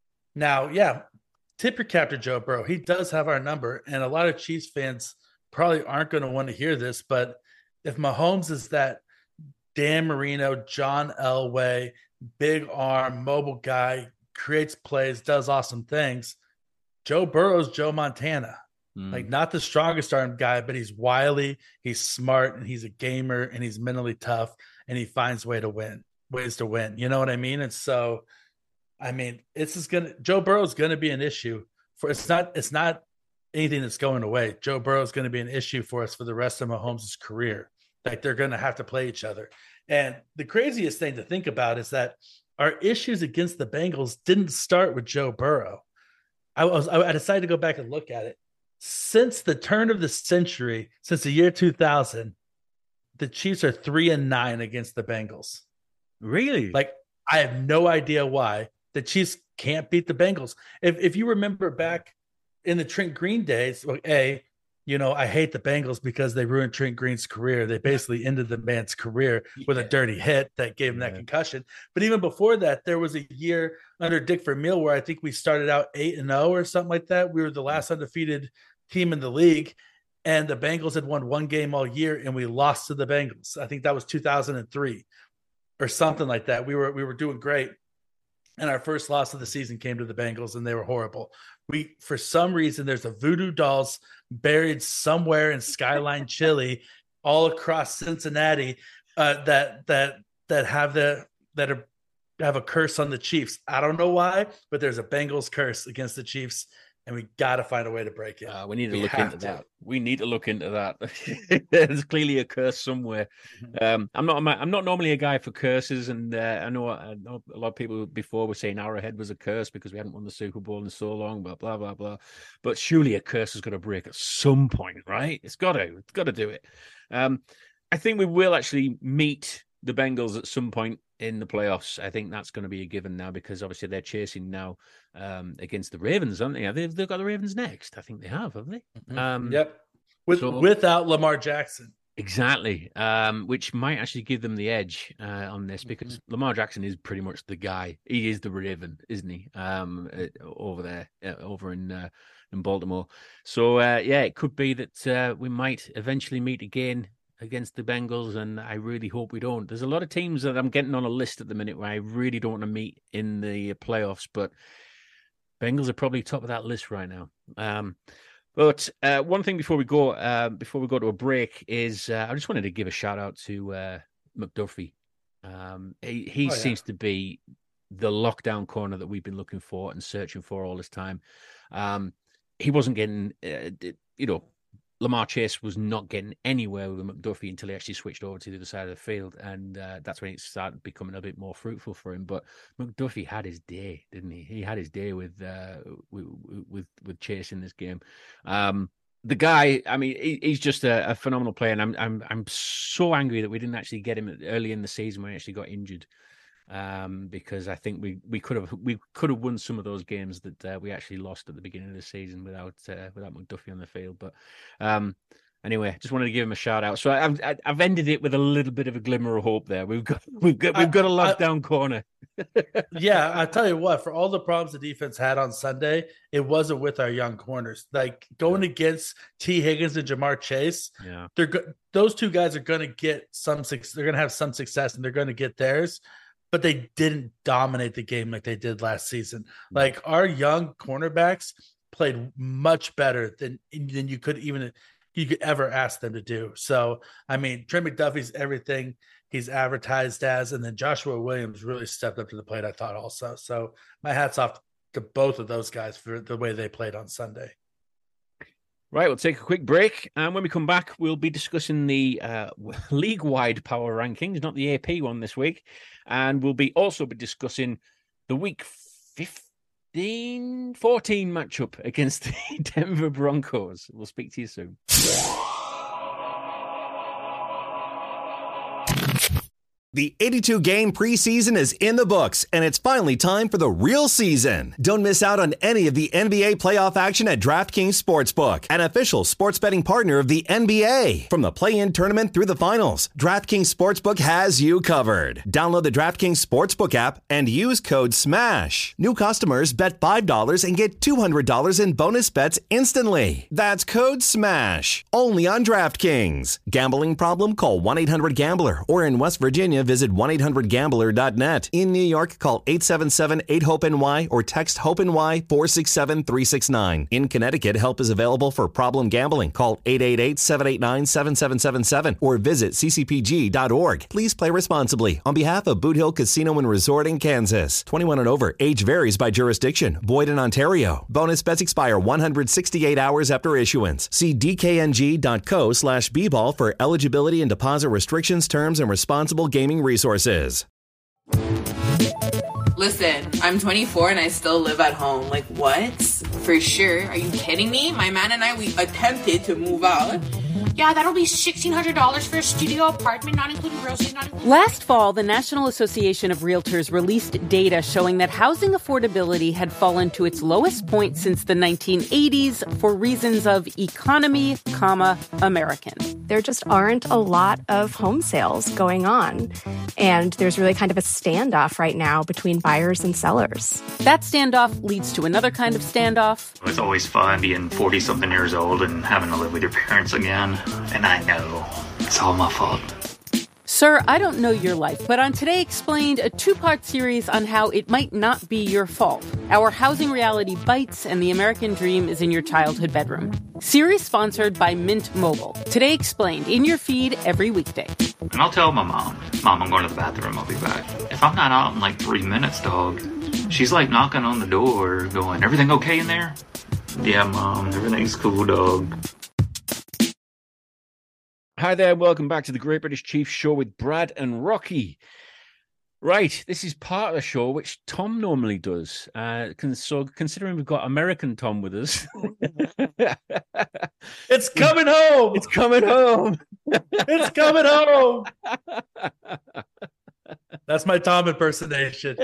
tip your cap to Joe Burrow. He does have our number, and a lot of Chiefs fans probably aren't going to want to hear this, but if Mahomes is that Dan Marino, John Elway, big arm, mobile guy, creates plays, does awesome things, Joe Burrow's Joe Montana. Like, not the strongest arm guy, but he's wily, he's smart, and he's a gamer, and he's mentally tough, and he finds ways to win. You know what I mean? And so, I mean, Joe Burrow's going to be an issue for, it's not anything that's going away. Joe Burrow's going to be an issue for us for the rest of Mahomes' career. Like, they're going to have to play each other. And the craziest thing to think about is that our issues against the Bengals didn't start with Joe Burrow. I decided to go back and look at it. Since the turn of the century, since the year 2000, the Chiefs are 3-9 against the Bengals. Really? Like, I have no idea why the Chiefs can't beat the Bengals. If you remember back in the Trent Green days, you know, I hate the Bengals because they ruined Trent Green's career. They basically ended the man's career with a dirty hit that gave him that concussion. But even before that, there was a year under Dick Vermeil where I think we started out 8-0 or something like that. We were the last undefeated team in the league, and the Bengals had won one game all year, and we lost to the Bengals. I think that was 2003 or something like that. We were doing great, and our first loss of the season came to the Bengals, and they were horrible. For some reason, there's a voodoo dolls buried somewhere in Skyline Chili, all across Cincinnati, that have a curse on the Chiefs. I don't know why, but there's a Bengals curse against the Chiefs, and we got to find a way to break it. We need to look into that. We need to look into that. There's clearly a curse somewhere. I'm not normally a guy for curses, and I know a lot of people before were saying Arrowhead was a curse because we hadn't won the Super Bowl in so long, blah blah blah blah. But surely a curse is going to break at some point, right? It's got to do it. I think we will actually meet the Bengals at some point in the playoffs. I think that's going to be a given now because obviously they're chasing now against the Ravens, aren't they? They've got the Ravens next. I think they have they? Yep. Without Lamar Jackson. Exactly, which might actually give them the edge on this because Lamar Jackson is pretty much the guy. He is the Raven, isn't he? Over there, over in Baltimore. So it could be that we might eventually meet again against the Bengals, and I really hope we don't. There's a lot of teams that I'm getting on a list at the minute where I really don't want to meet in the playoffs, but Bengals are probably top of that list right now. But one thing before we go to a break is I just wanted to give a shout out to McDuffie. He seems to be the lockdown corner that we've been looking for and searching for all this time. He wasn't getting, Lamar Chase was not getting anywhere with McDuffie until he actually switched over to the other side of the field, and that's when it started becoming a bit more fruitful for him. But McDuffie had his day, didn't he? He had his day with Chase in this game. The guy, I mean, he's just a phenomenal player, and I'm so angry that we didn't actually get him early in the season when he actually got injured. Because I think we could have won some of those games that we actually lost at the beginning of the season without McDuffie on the field. But anyway, just wanted to give him a shout out. So I've ended it with a little bit of a glimmer of hope there. We've got a lockdown corner. Yeah, I tell you what, for all the problems the defense had on Sunday, it wasn't with our young corners. Like going against T. Higgins and Jamar Chase, those two guys are going to get they're going to have some success, and they're going to get theirs. But they didn't dominate the game like they did last season. Like our young cornerbacks played much better than you could ever ask them to do. So, I mean, Trey McDuffie's everything he's advertised as, and then Joshua Williams really stepped up to the plate, I thought also. So my hat's off to both of those guys for the way they played on Sunday. Right, we'll take a quick break, and when we come back, we'll be discussing the league-wide power rankings, not the AP one this week, and we'll also be discussing the Week 14 matchup against the Denver Broncos. We'll speak to you soon. The 82-game preseason is in the books, and it's finally time for the real season. Don't miss out on any of the NBA playoff action at DraftKings Sportsbook, an official sports betting partner of the NBA. From the play-in tournament through the finals, DraftKings Sportsbook has you covered. Download the DraftKings Sportsbook app and use code SMASH. New customers bet $5 and get $200 in bonus bets instantly. That's code SMASH. Only on DraftKings. Gambling problem? Call 1-800-GAMBLER. Or in West Virginia, visit 1-800-GAMBLER.net. In New York, call 877-8-HOPE-NY or text HOPE-NY 467-369. In Connecticut, help is available for problem gambling. Call 888-789-7777 or visit ccpg.org. Please play responsibly. On behalf of Boot Hill Casino and Resort in Kansas. 21 and over. Age varies by jurisdiction. Void in Ontario. Bonus bets expire 168 hours after issuance. See dkng.co/bball for eligibility and deposit restrictions, terms, and responsible gaming resources. Listen, I'm 24 and I still live at home. Like, what? For sure. Are you kidding me? My man and I, we attempted to move out. Yeah, that'll be $1,600 for a studio apartment, not including groceries, not including... Last fall, the National Association of Realtors released data showing that housing affordability had fallen to its lowest point since the 1980s for reasons of economy, American. There just aren't a lot of home sales going on. And there's really kind of a standoff right now between buyers and sellers. That standoff leads to another kind of standoff. It's always fun being 40-something years old and having to live with your parents again. And I know it's all my fault. Sir, I don't know your life, but on Today Explained, a two-part series on how it might not be your fault. Our housing reality bites and the American dream is in your childhood bedroom. Series sponsored by Mint Mobile. Today Explained, in your feed every weekday. And I'll tell my mom, I'm going to the bathroom, I'll be back. If I'm not out in like 3 minutes, dog, she's like knocking on the door going, everything okay in there? Yeah, Mom, everything's cool, dog. Hi there, welcome back to the Great British Chiefs Show with Brad and Rocky. Right, this is part of the show which Tom normally does. So considering we've got American Tom with us... It's coming home! It's coming home! It's coming home! That's my Tom impersonation.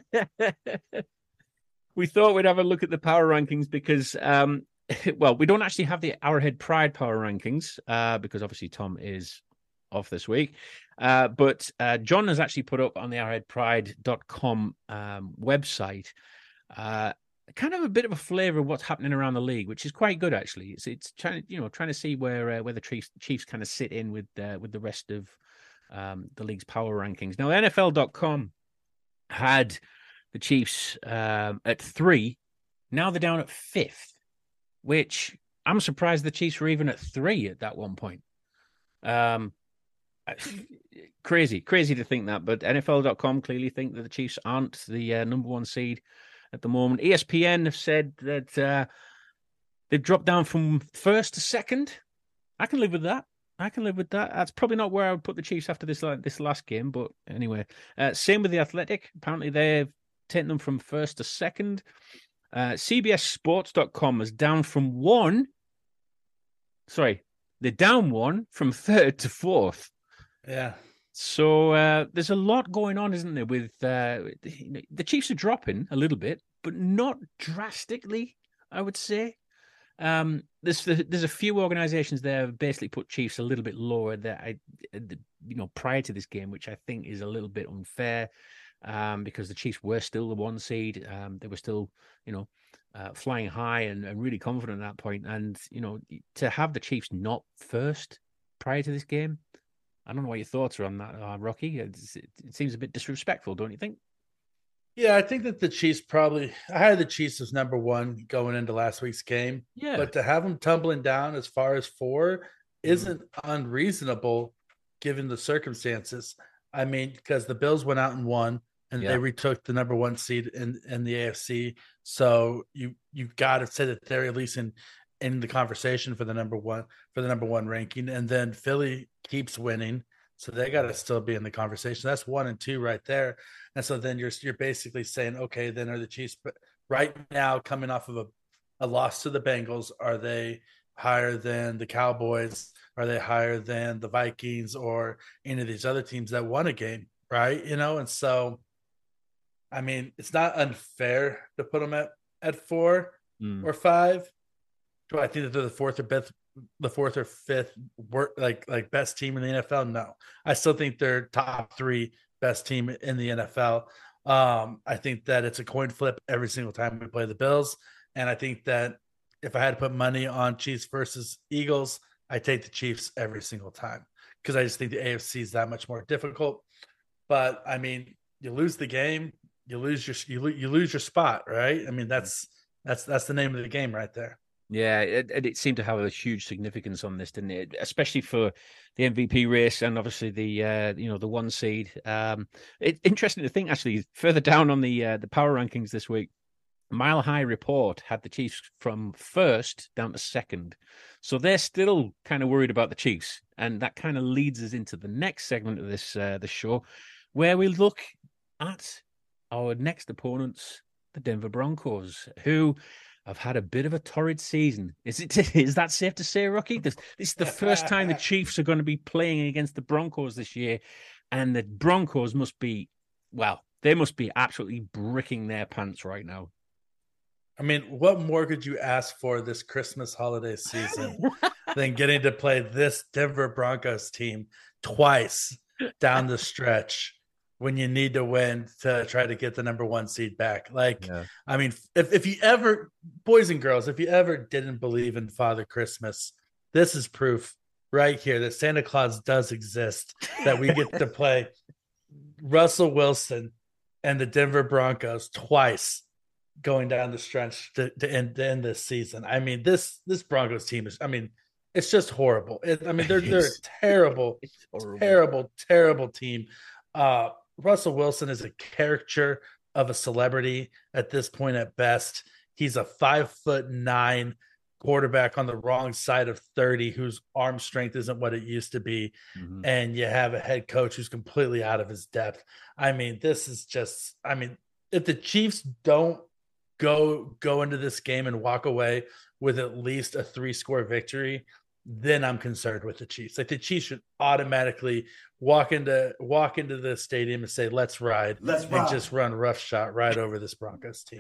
We thought we'd have a look at the power rankings because, well, we don't actually have the Arrowhead Pride power rankings because obviously Tom is off this week. But John has actually put up on the arrowheadpride.com website kind of a bit of a flavor of what's happening around the league, which is quite good actually. It's trying to see where the Chiefs kind of sit in with the rest of the league's power rankings. Now, NFL.com had the Chiefs at 3. Now they're down at 5th, which I'm surprised the Chiefs were even at 3 at that one point. Crazy to think that, but NFL.com clearly think that the Chiefs aren't the number 1 seed at the moment. ESPN have said that they've dropped down from 1st to 2nd. I can live with that. That's probably not where I would put the Chiefs after this last game, but anyway. Same with The Athletic. Apparently they've taken them from 1st to 2nd. CBSSports.com is down from 1. Sorry, they're down 1 from 3rd to 4th. Yeah. So there's a lot going on, isn't there? With the Chiefs are dropping a little bit, but not drastically, I would say. There's a few organizations there have basically put Chiefs a little bit lower prior to this game, which I think is a little bit unfair because the Chiefs were still the 1 seed. They were still, flying high and really confident at that point. And, to have the Chiefs not first prior to this game, I don't know what your thoughts are on that, Rocky. It seems a bit disrespectful, don't you think? Yeah, I think that the Chiefs I had the Chiefs as number 1 going into last week's game. Yeah. But to have them tumbling down as far as 4 isn't unreasonable given the circumstances. I mean, because the Bills went out and won, and they retook the number 1 seed in the AFC. So you've got to say that they're at least in the conversation for the number 1 ranking. And then Philly keeps winning, so they got to still be in the conversation. That's 1 and 2 right there. And so then you're basically saying, okay, then are the Chiefs right now coming off of a loss to the Bengals? Are they higher than the Cowboys? Are they higher than the Vikings or any of these other teams that won a game? Right. And so, I mean, it's not unfair to put them at 4 or 5. Do I think that they're the fourth or fifth like best team in the NFL? No, I still think they're top 3 best team in the NFL. I think that it's a coin flip every single time we play the Bills. And I think that if I had to put money on Chiefs versus Eagles, I take the Chiefs every single time because I just think the AFC is that much more difficult. But I mean, you lose the game, you lose your spot, right? I mean, that's the name of the game right there. Yeah, it seemed to have a huge significance on this, didn't it? Especially for the MVP race and obviously the 1 seed. It's interesting to think actually further down on the power rankings this week. Mile High Report had the Chiefs from 1st down to 2nd, so they're still kind of worried about the Chiefs, and that kind of leads us into the next segment of this show, where we look at our next opponents, the Denver Broncos, who have had a bit of a torrid season. Is that safe to say, Rocky? This is the first time the Chiefs are going to be playing against the Broncos this year, and the Broncos must be absolutely bricking their pants right now. I mean, what more could you ask for this Christmas holiday season than getting to play this Denver Broncos team twice down the stretch when you need to win to try to get the number 1 seed back? I mean, if you ever, boys and girls, if you ever didn't believe in Father Christmas, this is proof right here that Santa Claus does exist, that we get to play Russell Wilson and the Denver Broncos twice going down the stretch to end this season. I mean, this Broncos team is, I mean, it's just horrible. They're a terrible team. Russell Wilson is a caricature of a celebrity at this point at best. He's a 5'9" quarterback on the wrong side of 30 whose arm strength isn't what it used to be. Mm-hmm. And you have a head coach who's completely out of his depth. I mean, this is just, I mean, if the Chiefs don't go into this game and walk away with at least a 3-score victory, then I'm concerned with the Chiefs. Like the Chiefs should automatically walk into the stadium and say, let's ride. And just run roughshod right over this Broncos team.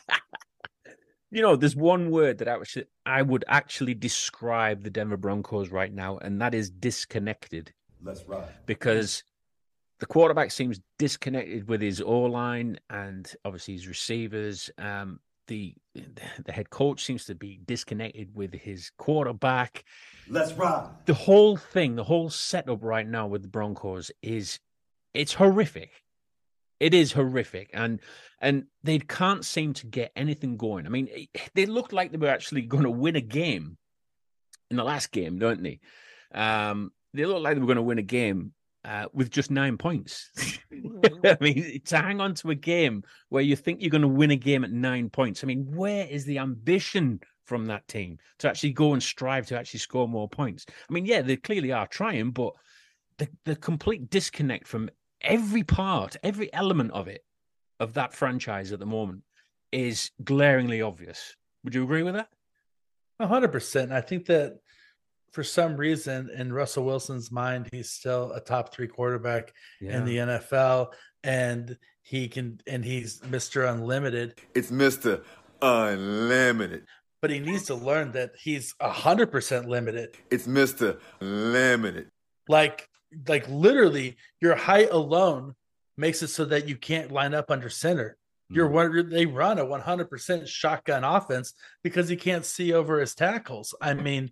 You know, there's one word that I would actually describe the Denver Broncos right now, and that is disconnected. Let's ride. Because the quarterback seems disconnected with his O-line and obviously his receivers. The head coach seems to be disconnected with his quarterback. Let's ride. The whole thing, the whole setup right now with the Broncos it's horrific. It is horrific. And they can't seem to get anything going. I mean, they looked like they were actually going to win a game in the last game, don't they? They looked like they were going to win a game with just 9 points. I mean, to hang on to a game where you think you're going to win a game at 9 points. I mean, where is the ambition from that team to actually go and strive to actually score more points? I mean, yeah, they clearly are trying, but the complete disconnect from every part, every element of that franchise at the moment is glaringly obvious. Would you agree with that? 100%. I think that for some reason in Russell Wilson's mind, he's still a top 3 quarterback in the NFL, and he's Mr. Unlimited. It's Mr. Unlimited. But he needs to learn that he's 100% limited. It's Mr. Limited. Like literally your height alone makes it so that you can't line up under center. They run a 100% shotgun offense because he can't see over his tackles. I mean,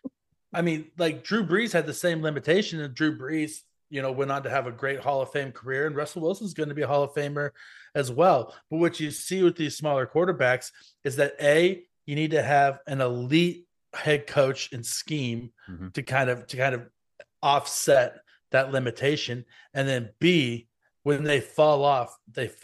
like Drew Brees had the same limitation, and Drew Brees, went on to have a great Hall of Fame career, and Russell Wilson's going to be a Hall of Famer as well. But what you see with these smaller quarterbacks is that you need to have an elite head coach and scheme to kind of offset that limitation, and then B, when they fall off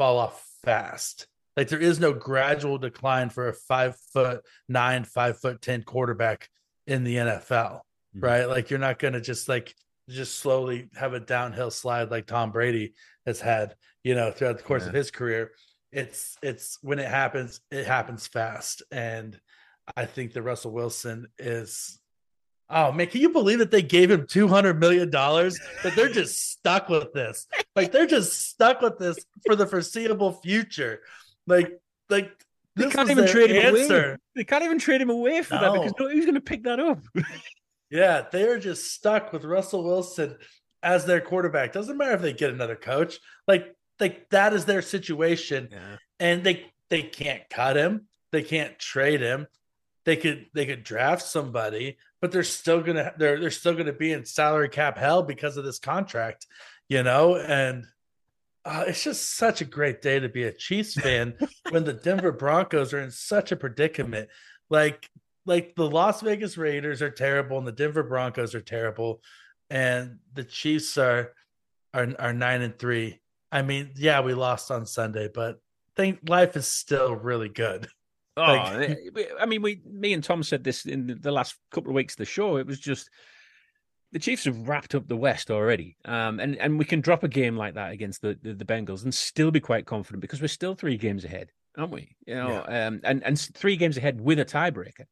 fast. Like there is no gradual decline for a 5'9", 5'10" quarterback in the NFL, right? Like you're not going to just slowly have a downhill slide like Tom Brady has had, throughout the course of his career. It's when it happens fast. And I think that Russell Wilson is, oh man, can you believe that they gave him $200 million? That they're just stuck with this. Like they're just stuck with this for the foreseeable future. Like they can't even trade him away. They can't even trade him away for that because who's going to pick that up? Yeah, they're just stuck with Russell Wilson as their quarterback. Doesn't matter if they get another coach. Like that is their situation, and they can't cut him. They can't trade him. They could draft somebody, but they're still gonna be in salary cap hell because of this contract, and. It's just such a great day to be a Chiefs fan when the Denver Broncos are in such a predicament. Like the Las Vegas Raiders are terrible and the Denver Broncos are terrible, and the Chiefs are 9-3. I mean, yeah, we lost on Sunday, but I think life is still really good. I mean, me and Tom said this in the last couple of weeks of the show. It was just. The Chiefs have wrapped up the West already, and we can drop a game like that against the Bengals and still be quite confident because we're still 3 games ahead, aren't we? And 3 games ahead with a tiebreaker,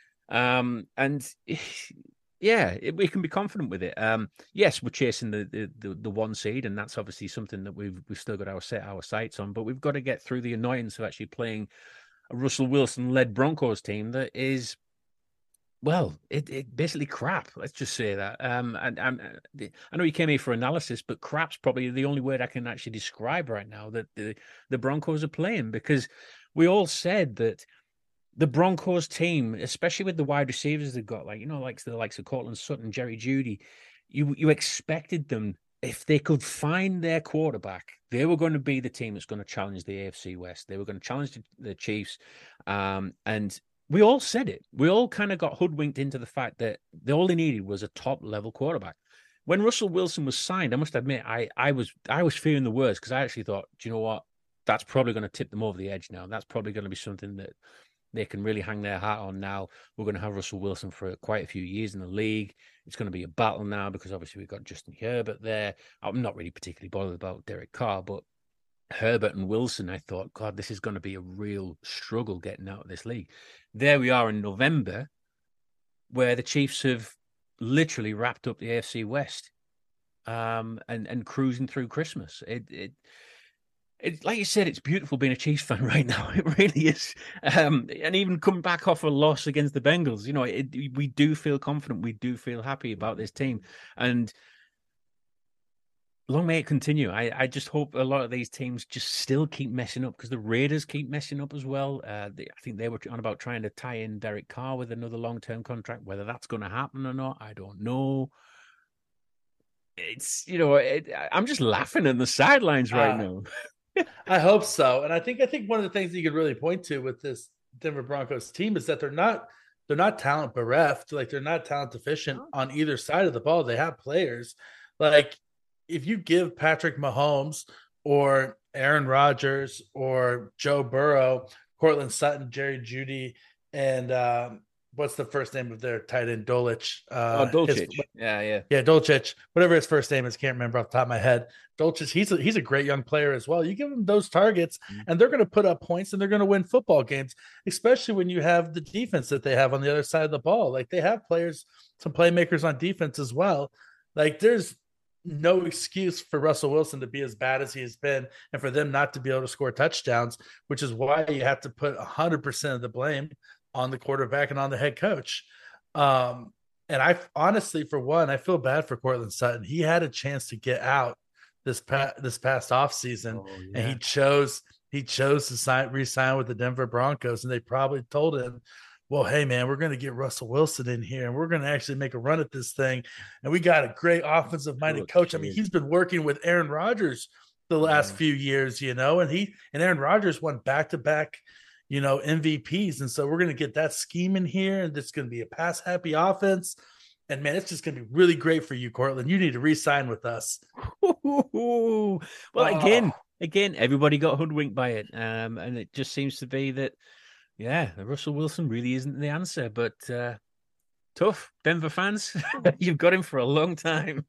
we can be confident with it. Yes, we're chasing the 1 seed, and that's obviously something that we've still got set our sights on. But we've got to get through the annoyance of actually playing a Russell Wilson-led Broncos team that is. Well, it basically crap. Let's just say that. I know you came here for analysis, but crap's probably the only word I can actually describe right now that the Broncos are playing, because we all said that the Broncos team, especially with the wide receivers they've got, like the likes of Cortland Sutton, Jerry Jeudy, you expected them, if they could find their quarterback, they were going to be the team that's going to challenge the AFC West. They were going to challenge the Chiefs, and we all said it. We all kind of got hoodwinked into the fact that all they needed was a top-level quarterback. When Russell Wilson was signed, I must admit, I was fearing the worst, because I actually thought, do you know what? That's probably going to tip them over the edge now. That's probably going to be something that they can really hang their hat on now. We're going to have Russell Wilson for quite a few years in the league. It's going to be a battle now because obviously we've got Justin Herbert there. I'm not really particularly bothered about Derek Carr, but Herbert and Wilson, I thought, God, this is going to be a real struggle getting out of this league. There we are in November, where the Chiefs have literally wrapped up the AFC West, and cruising through Christmas. It like you said, it's beautiful being a Chiefs fan right now. It really is. And even coming back off a loss against the Bengals, we do feel confident. We do feel happy about this team, and long may it continue. I just hope a lot of these teams just still keep messing up, because the Raiders keep messing up as well. I think they were on about trying to tie in Derek Carr with another long-term contract. Whether that's going to happen or not, I don't know. It's, I'm just laughing on the sidelines right now. I hope so. And I think one of the things that you could really point to with this Denver Broncos team is that they're not talent bereft. Like, they're not talent deficient on either side of the ball. They have players. Like, if you give Patrick Mahomes or Aaron Rodgers or Joe Burrow, Cortland Sutton, Jerry Jeudy, and what's the first name of their tight end? Dulcich. Dulcich. Yeah, Dulcich. Whatever his first name is, can't remember off the top of my head. Dulcich, he's a great young player as well. You give them those targets, and they're going to put up points, and they're going to win football games, especially when you have the defense that they have on the other side of the ball. Like, they have players, some playmakers on defense as well. Like, there's no excuse for Russell Wilson to be as bad as he has been, and for them not to be able to score touchdowns, which is why you have to put 100% of the blame on the quarterback and on the head coach. And I honestly, for one, I feel bad for Cortland Sutton. He had a chance to get out this past offseason, and he chose to re-sign with the Denver Broncos, and they probably told him, well, hey, man, we're going to get Russell Wilson in here, and we're going to actually make a run at this thing, and we got a great offensive-minded coach. I mean, he's been working with Aaron Rodgers the last few years, and Aaron Rodgers won back-to-back MVPs. And so we're going to get that scheme in here, and it's going to be a pass happy offense. And man, it's just going to be really great for you, Cortland. You need to re-sign with us. Well, again, everybody got hoodwinked by it. And it just seems to be that, Russell Wilson really isn't the answer, but tough Denver fans. You've got him for a long time.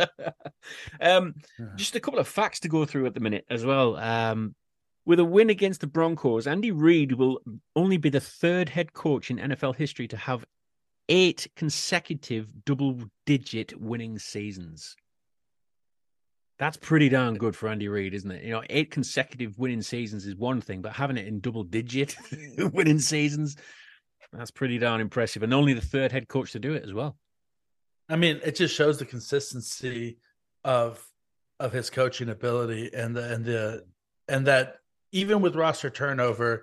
Just a couple of facts to go through at the minute as well. With a win against the Broncos, Andy Reid will only be the third head coach in NFL history to have 8 consecutive double-digit winning seasons. That's pretty darn good for Andy Reid, isn't it? 8 consecutive winning seasons is one thing, but having it in double-digit winning seasons, that's pretty darn impressive. And only the third head coach to do it as well. I mean, it just shows the consistency of his coaching ability, and that even with roster turnover,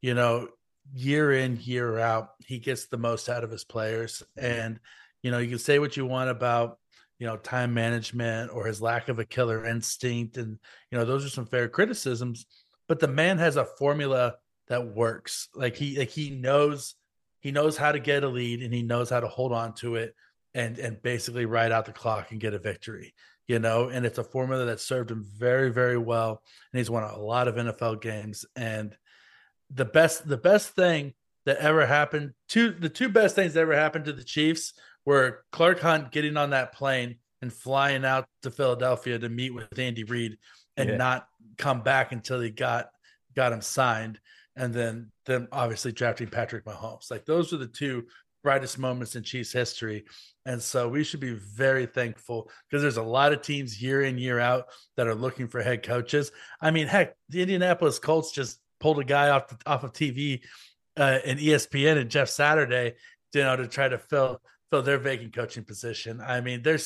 year in, year out, he gets the most out of his players. And, you can say what you want about, time management or his lack of a killer instinct. And, those are some fair criticisms, but the man has a formula that works. Like he knows how to get a lead, and he knows how to hold on to it and basically ride out the clock and get a victory. And it's a formula that served him very, very well. And he's won a lot of NFL games. And the best thing that ever happened the two best things that ever happened to the Chiefs were Clark Hunt getting on that plane and flying out to Philadelphia to meet with Andy Reid and not come back until he got him signed. And then obviously drafting Patrick Mahomes. Like, those are the two brightest moments in Chiefs history. And so we should be very thankful, because there's a lot of teams year in, year out that are looking for head coaches. I mean, heck, the Indianapolis Colts just pulled a guy off of TV in ESPN and Jeff Saturday, to try to fill their vacant coaching position. I mean, there's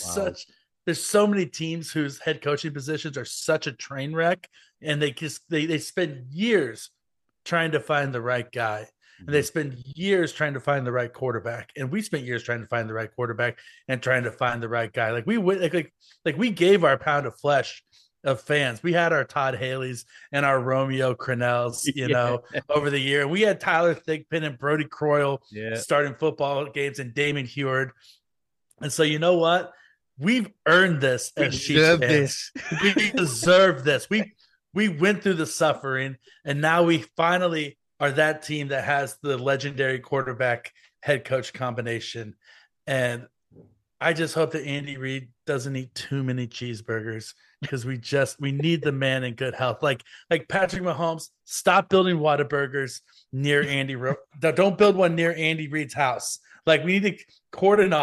so many teams whose head coaching positions are such a train wreck, and they spend years trying to find the right guy. And they spend years trying to find the right quarterback. And we spent years trying to find the right quarterback and trying to find the right guy. Like we gave our pound of flesh of fans. We had our Todd Haley's and our Romeo Crennels, over the year. We had Tyler Thigpen and Brody Croyle starting football games, and Damon Heward. And so, you know what? We've earned this as Chiefs fans. We deserve this. We went through the suffering, and now we finally are that team that has the legendary quarterback head coach combination. And I just hope that Andy Reid doesn't eat too many cheeseburgers, because we need the man in good health. Like Patrick Mahomes, stop building Whataburgers near Andy. Don't build one near Andy Reid's house. Like, we need to cordon off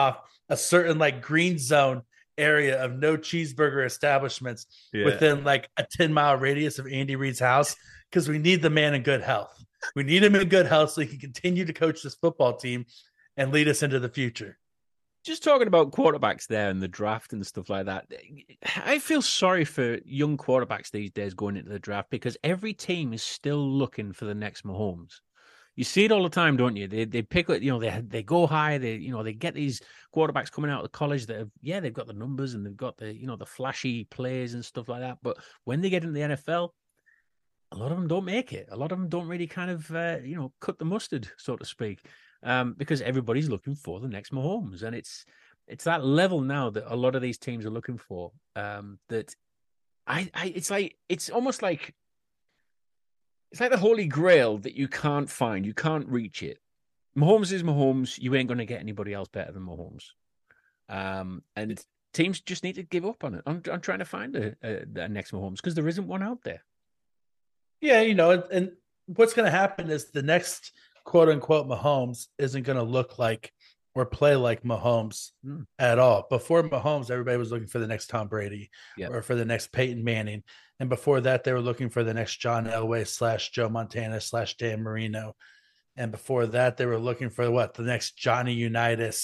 a certain like green zone area of no cheeseburger establishments within like a 10-mile radius of Andy Reid's house, because we need the man in good health. We need him in good health so he can continue to coach this football team and lead us into the future. Just talking about quarterbacks there and the draft and stuff like that, I feel sorry for young quarterbacks these days going into the draft, because every team is still looking for the next Mahomes. You see it all the time, don't you? They pick it, they go high. They get these quarterbacks coming out of college that have, they've got the numbers and they've got the, the flashy plays and stuff like that. But when they get into the NFL, a lot of them don't make it. A lot of them don't really kind of, cut the mustard, so to speak, because everybody's looking for the next Mahomes. And it's that level now that a lot of these teams are looking for, that it's almost like, it's like the holy grail that you can't find. You can't reach it. Mahomes is Mahomes. You ain't going to get anybody else better than Mahomes. And teams just need to give up on it. I'm trying to find the next Mahomes, because there isn't one out there. Yeah, and what's going to happen is the next quote-unquote Mahomes isn't going to look like or play like Mahomes at all. Before Mahomes, everybody was looking for the next Tom Brady or for the next Peyton Manning. And before that, they were looking for the next John Elway / Joe Montana / Dan Marino. And before that, they were looking for the next Johnny Unitas,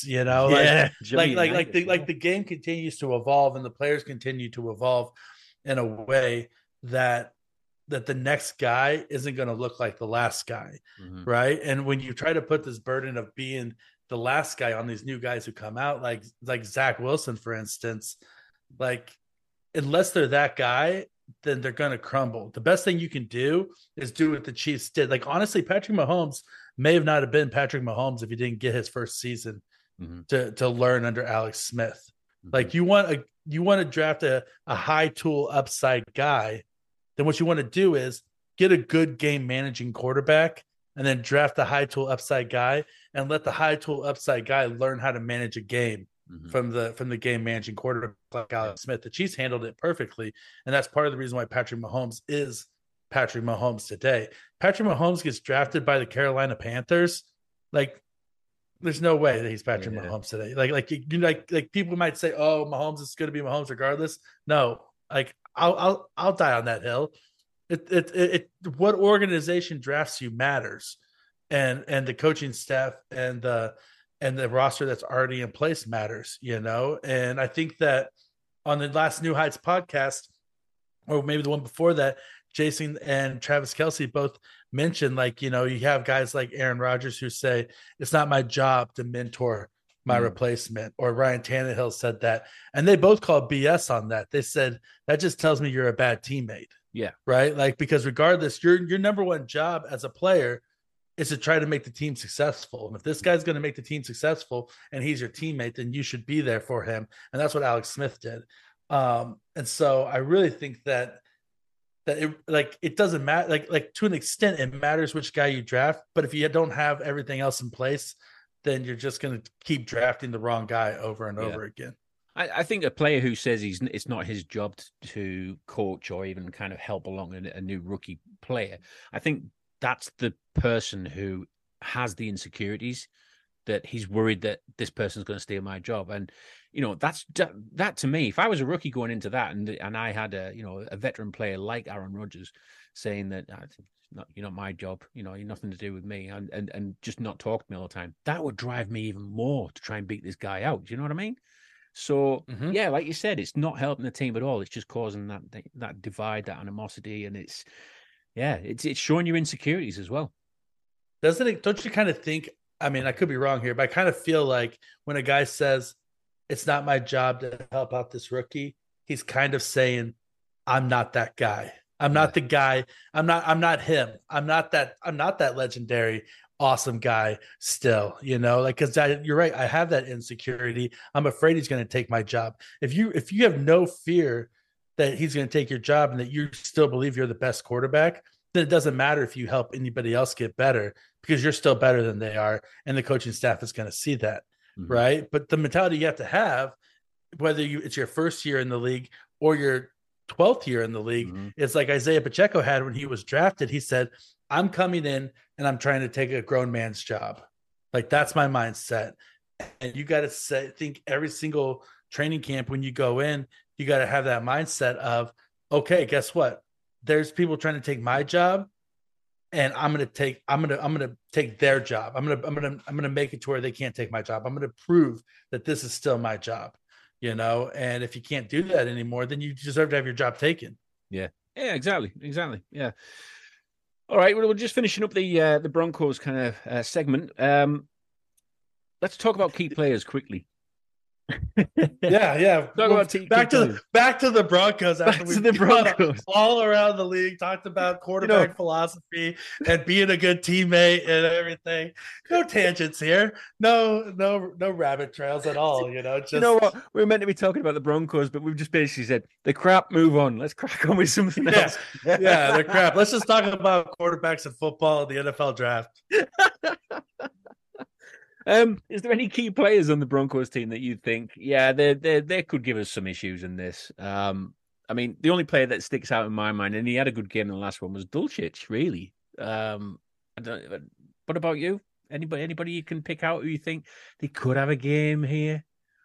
the game continues to evolve and the players continue to evolve in a way that the next guy isn't going to look like the last guy. Right. And when you try to put this burden of being the last guy on these new guys who come out, like Zach Wilson, for instance, like, unless they're that guy, then they're going to crumble. The best thing you can do is do what the Chiefs did. Like, honestly, Patrick Mahomes may have not have been Patrick Mahomes if he didn't get his first season to learn under Alex Smith. Like, you want to draft a high tool upside guy, then what you want to do is get a good game managing quarterback and then draft the high tool upside guy and let the high tool upside guy learn how to manage a game from the game managing quarterback like Alex Smith. The Chiefs handled it perfectly. And that's part of the reason why Patrick Mahomes is Patrick Mahomes today. Patrick Mahomes gets drafted by the Carolina Panthers. Like, there's no way that he's Patrick Mahomes today. Like people might say, oh, Mahomes is going to be Mahomes regardless. No, like I'll die on that hill. What organization drafts you matters, and the coaching staff and the roster that's already in place matters, And I think that on the last New Heights podcast, or maybe the one before that, Jason and Travis Kelce both mentioned, you have guys like Aaron Rodgers who say, it's not my job to mentor my replacement, or Ryan Tannehill said that. And they both called BS on that. They said, that just tells me you're a bad teammate. Yeah. Right. Like, because regardless, your number one job as a player is to try to make the team successful. And if this guy's going to make the team successful and he's your teammate, then you should be there for him. And that's what Alex Smith did. And so I really think that it doesn't matter, like to an extent, it matters which guy you draft, but if you don't have everything else in place, then you're just going to keep drafting the wrong guy over and over again. I think a player who says it's not his job to coach or even kind of help along a new rookie player, I think that's the person who has the insecurities, that he's worried that this person's going to steal my job. And, that to me, if I was a rookie going into that and I had a veteran player like Aaron Rodgers saying that you're not my job, you're nothing to do with me, and just not talk to me all the time, that would drive me even more to try and beat this guy out. Do you know what I mean? So, yeah, like you said, it's not helping the team at all. It's just causing that divide, that animosity, and it's showing your insecurities as well. Doesn't it? Don't you kind of think, I mean, I could be wrong here, but I kind of feel like when a guy says, it's not my job to help out this rookie, he's kind of saying, I'm not that guy. I'm not the guy. I'm not him. I'm not that legendary, awesome guy still, because you're right. I have that insecurity. I'm afraid he's going to take my job. If you have no fear that he's going to take your job and that you still believe you're the best quarterback, then it doesn't matter if you help anybody else get better, because you're still better than they are. And the coaching staff is going to see that. Right. But the mentality you have to have, whether it's your first year in the league or your 12th year in the league, it's like Isaiah Pacheco had when he was drafted. He said, I'm coming in and I'm trying to take a grown man's job. Like, that's my mindset. And you got to think every single training camp when you go in, you got to have that mindset of, okay, guess what? There's people trying to take my job, and I'm gonna take their job. I'm gonna make it to where they can't take my job. I'm gonna prove that this is still my job, And if you can't do that anymore, then you deserve to have your job taken. Yeah, exactly. Yeah. All right, well, we're just finishing up the Broncos kind of segment. Let's talk about key players quickly. Yeah. Back to the Broncos. After we've Broncos all around the league, talked about quarterback philosophy and being a good teammate and everything. No tangents here. No rabbit trails at all. Just what? We were meant to be talking about the Broncos, but we've just basically said the crap. Move on. Let's crack on with something else. Yeah, the crap. Let's just talk about quarterbacks and football and the NFL draft. Is there any key players on the Broncos team that you think, they could give us some issues in this? I mean, the only player that sticks out in my mind, and he had a good game in the last one, was Dulcich, really. What about you? Anybody you can pick out who you think they could have a game here?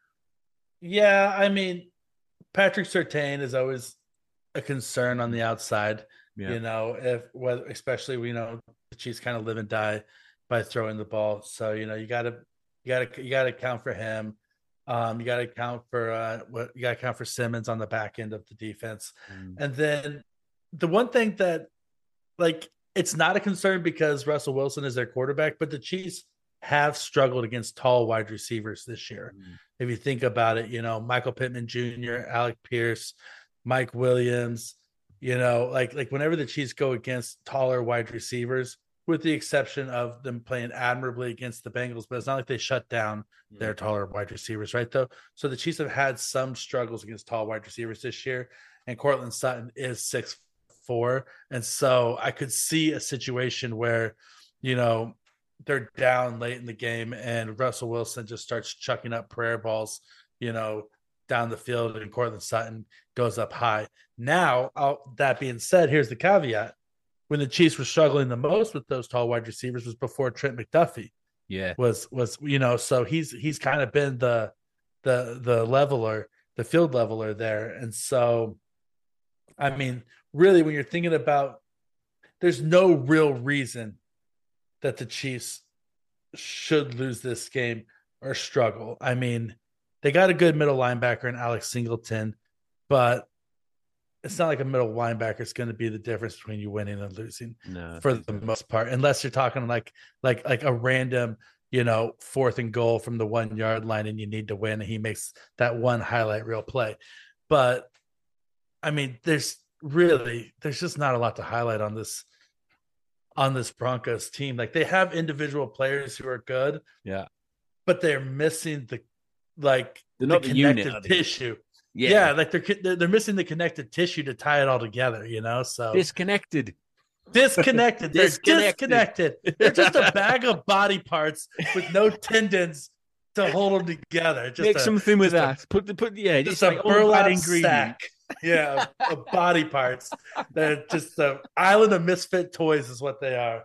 Yeah, I mean, Patrick Surtain is always a concern on the outside. Yeah. Especially the Chiefs kind of live and die by throwing the ball. So, you gotta account for him. You gotta account for Simmons on the back end of the defense. And then the one thing that it's not a concern because Russell Wilson is their quarterback, but the Chiefs have struggled against tall wide receivers this year. If you think about it, Michael Pittman Jr., Alec Pierce, Mike Williams, whenever the Chiefs go against taller wide receivers, with the exception of them playing admirably against the Bengals, but it's not like they shut down their taller wide receivers, right? Though, so the Chiefs have had some struggles against tall wide receivers this year, and Cortland Sutton is 6'4", and so I could see a situation where, they're down late in the game and Russell Wilson just starts chucking up prayer balls, down the field, and Cortland Sutton goes up high. Now, that being said, here's the caveat. When the Chiefs were struggling the most with those tall wide receivers was before Trent McDuffie. Yeah. Was so he's kind of been the leveler, the field leveler there. And so, I mean, really, when you're thinking about, there's no real reason that the Chiefs should lose this game or struggle. I mean, they got a good middle linebacker in Alex Singleton, but it's not like a middle linebacker is going to be the difference between you winning and losing for the most part, unless you're talking like a random, 4th and goal from the 1 yard line and you need to win. And he makes that one highlight reel play. But I mean, there's just not a lot to highlight on this Broncos team. Like, they have individual players who are good. Yeah. But they're missing the not the connective tissue. Yeah, like they're missing the connective tissue to tie it all together, So disconnected. They're disconnected. They're just a bag of body parts with no tendons to hold them together. Make something with that. Just a burlap sack. Yeah, of body parts. They're just the island of misfit toys is what they are.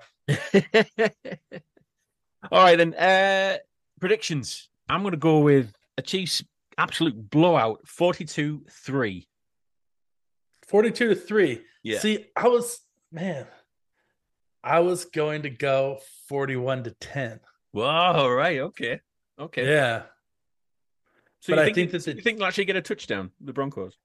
All right, then. Predictions. I'm going to go with a Chiefs absolute blowout, 42-3. 42-3. Yeah. See, I was going to go 41-10. Whoa, right. Okay. Yeah. So but I think you think they'll actually get a touchdown, the Broncos?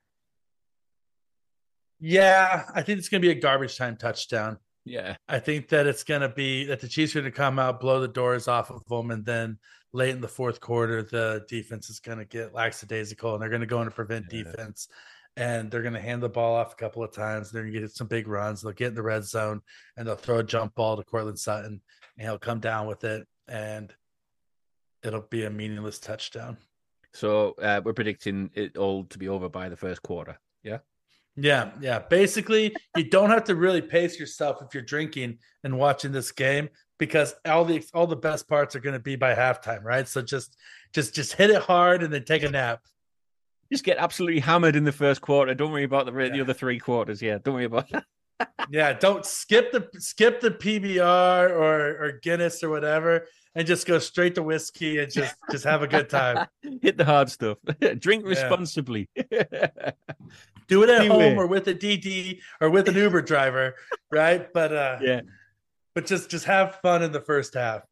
Yeah, I think it's going to be a garbage time touchdown. Yeah. I think that it's going to be that the Chiefs are going to come out, blow the doors off of them, and then late in the fourth quarter, the defense is going to get lackadaisical, and they're going to go into prevent defense, and they're going to hand the ball off a couple of times. They're going to get some big runs. They'll get in the red zone, and they'll throw a jump ball to Cortland Sutton, and he'll come down with it, and it'll be a meaningless touchdown. So we're predicting it all to be over by the first quarter. Yeah. Yeah. Basically, you don't have to really pace yourself if you're drinking and watching this game, because all the best parts are going to be by halftime, right? So just hit it hard and then take a nap. Just get absolutely hammered in the first quarter. Don't worry about the other 3 quarters. Yeah, don't worry about that. Yeah, don't skip the PBR or Guinness or whatever, and just go straight to whiskey and just have a good time. Hit the hard stuff. Drink responsibly. Do it at home or with a DD or with an Uber driver, right? But but just have fun in the first half.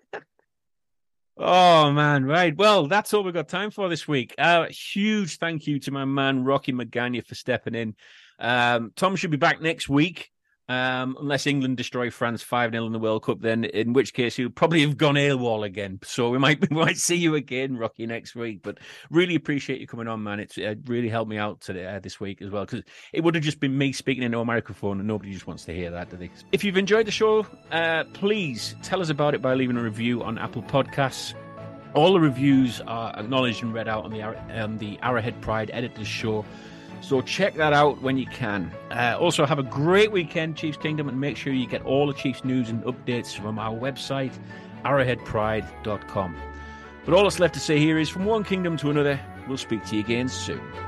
Oh, man, right. Well, that's all we've got time for this week. Huge thank you to my man, Rocky Magana, for stepping in. Tom should be back next week, unless England destroy France 5-0 in the World Cup, then in which case he'll probably have gone AWOL again. So we might see you again, Rocky, next week. But really appreciate you coming on, man. It really helped me out today, this week as well, because it would have just been me speaking into a microphone and nobody just wants to hear that, do they? If you've enjoyed the show, please tell us about it by leaving a review on Apple Podcasts. All the reviews are acknowledged and read out on the Arrowhead Pride Editors Show. So check that out when you can. Also, have a great weekend, Chiefs Kingdom, and make sure you get all the Chiefs news and updates from our website, arrowheadpride.com. But all that's left to say here is, from one kingdom to another, we'll speak to you again soon.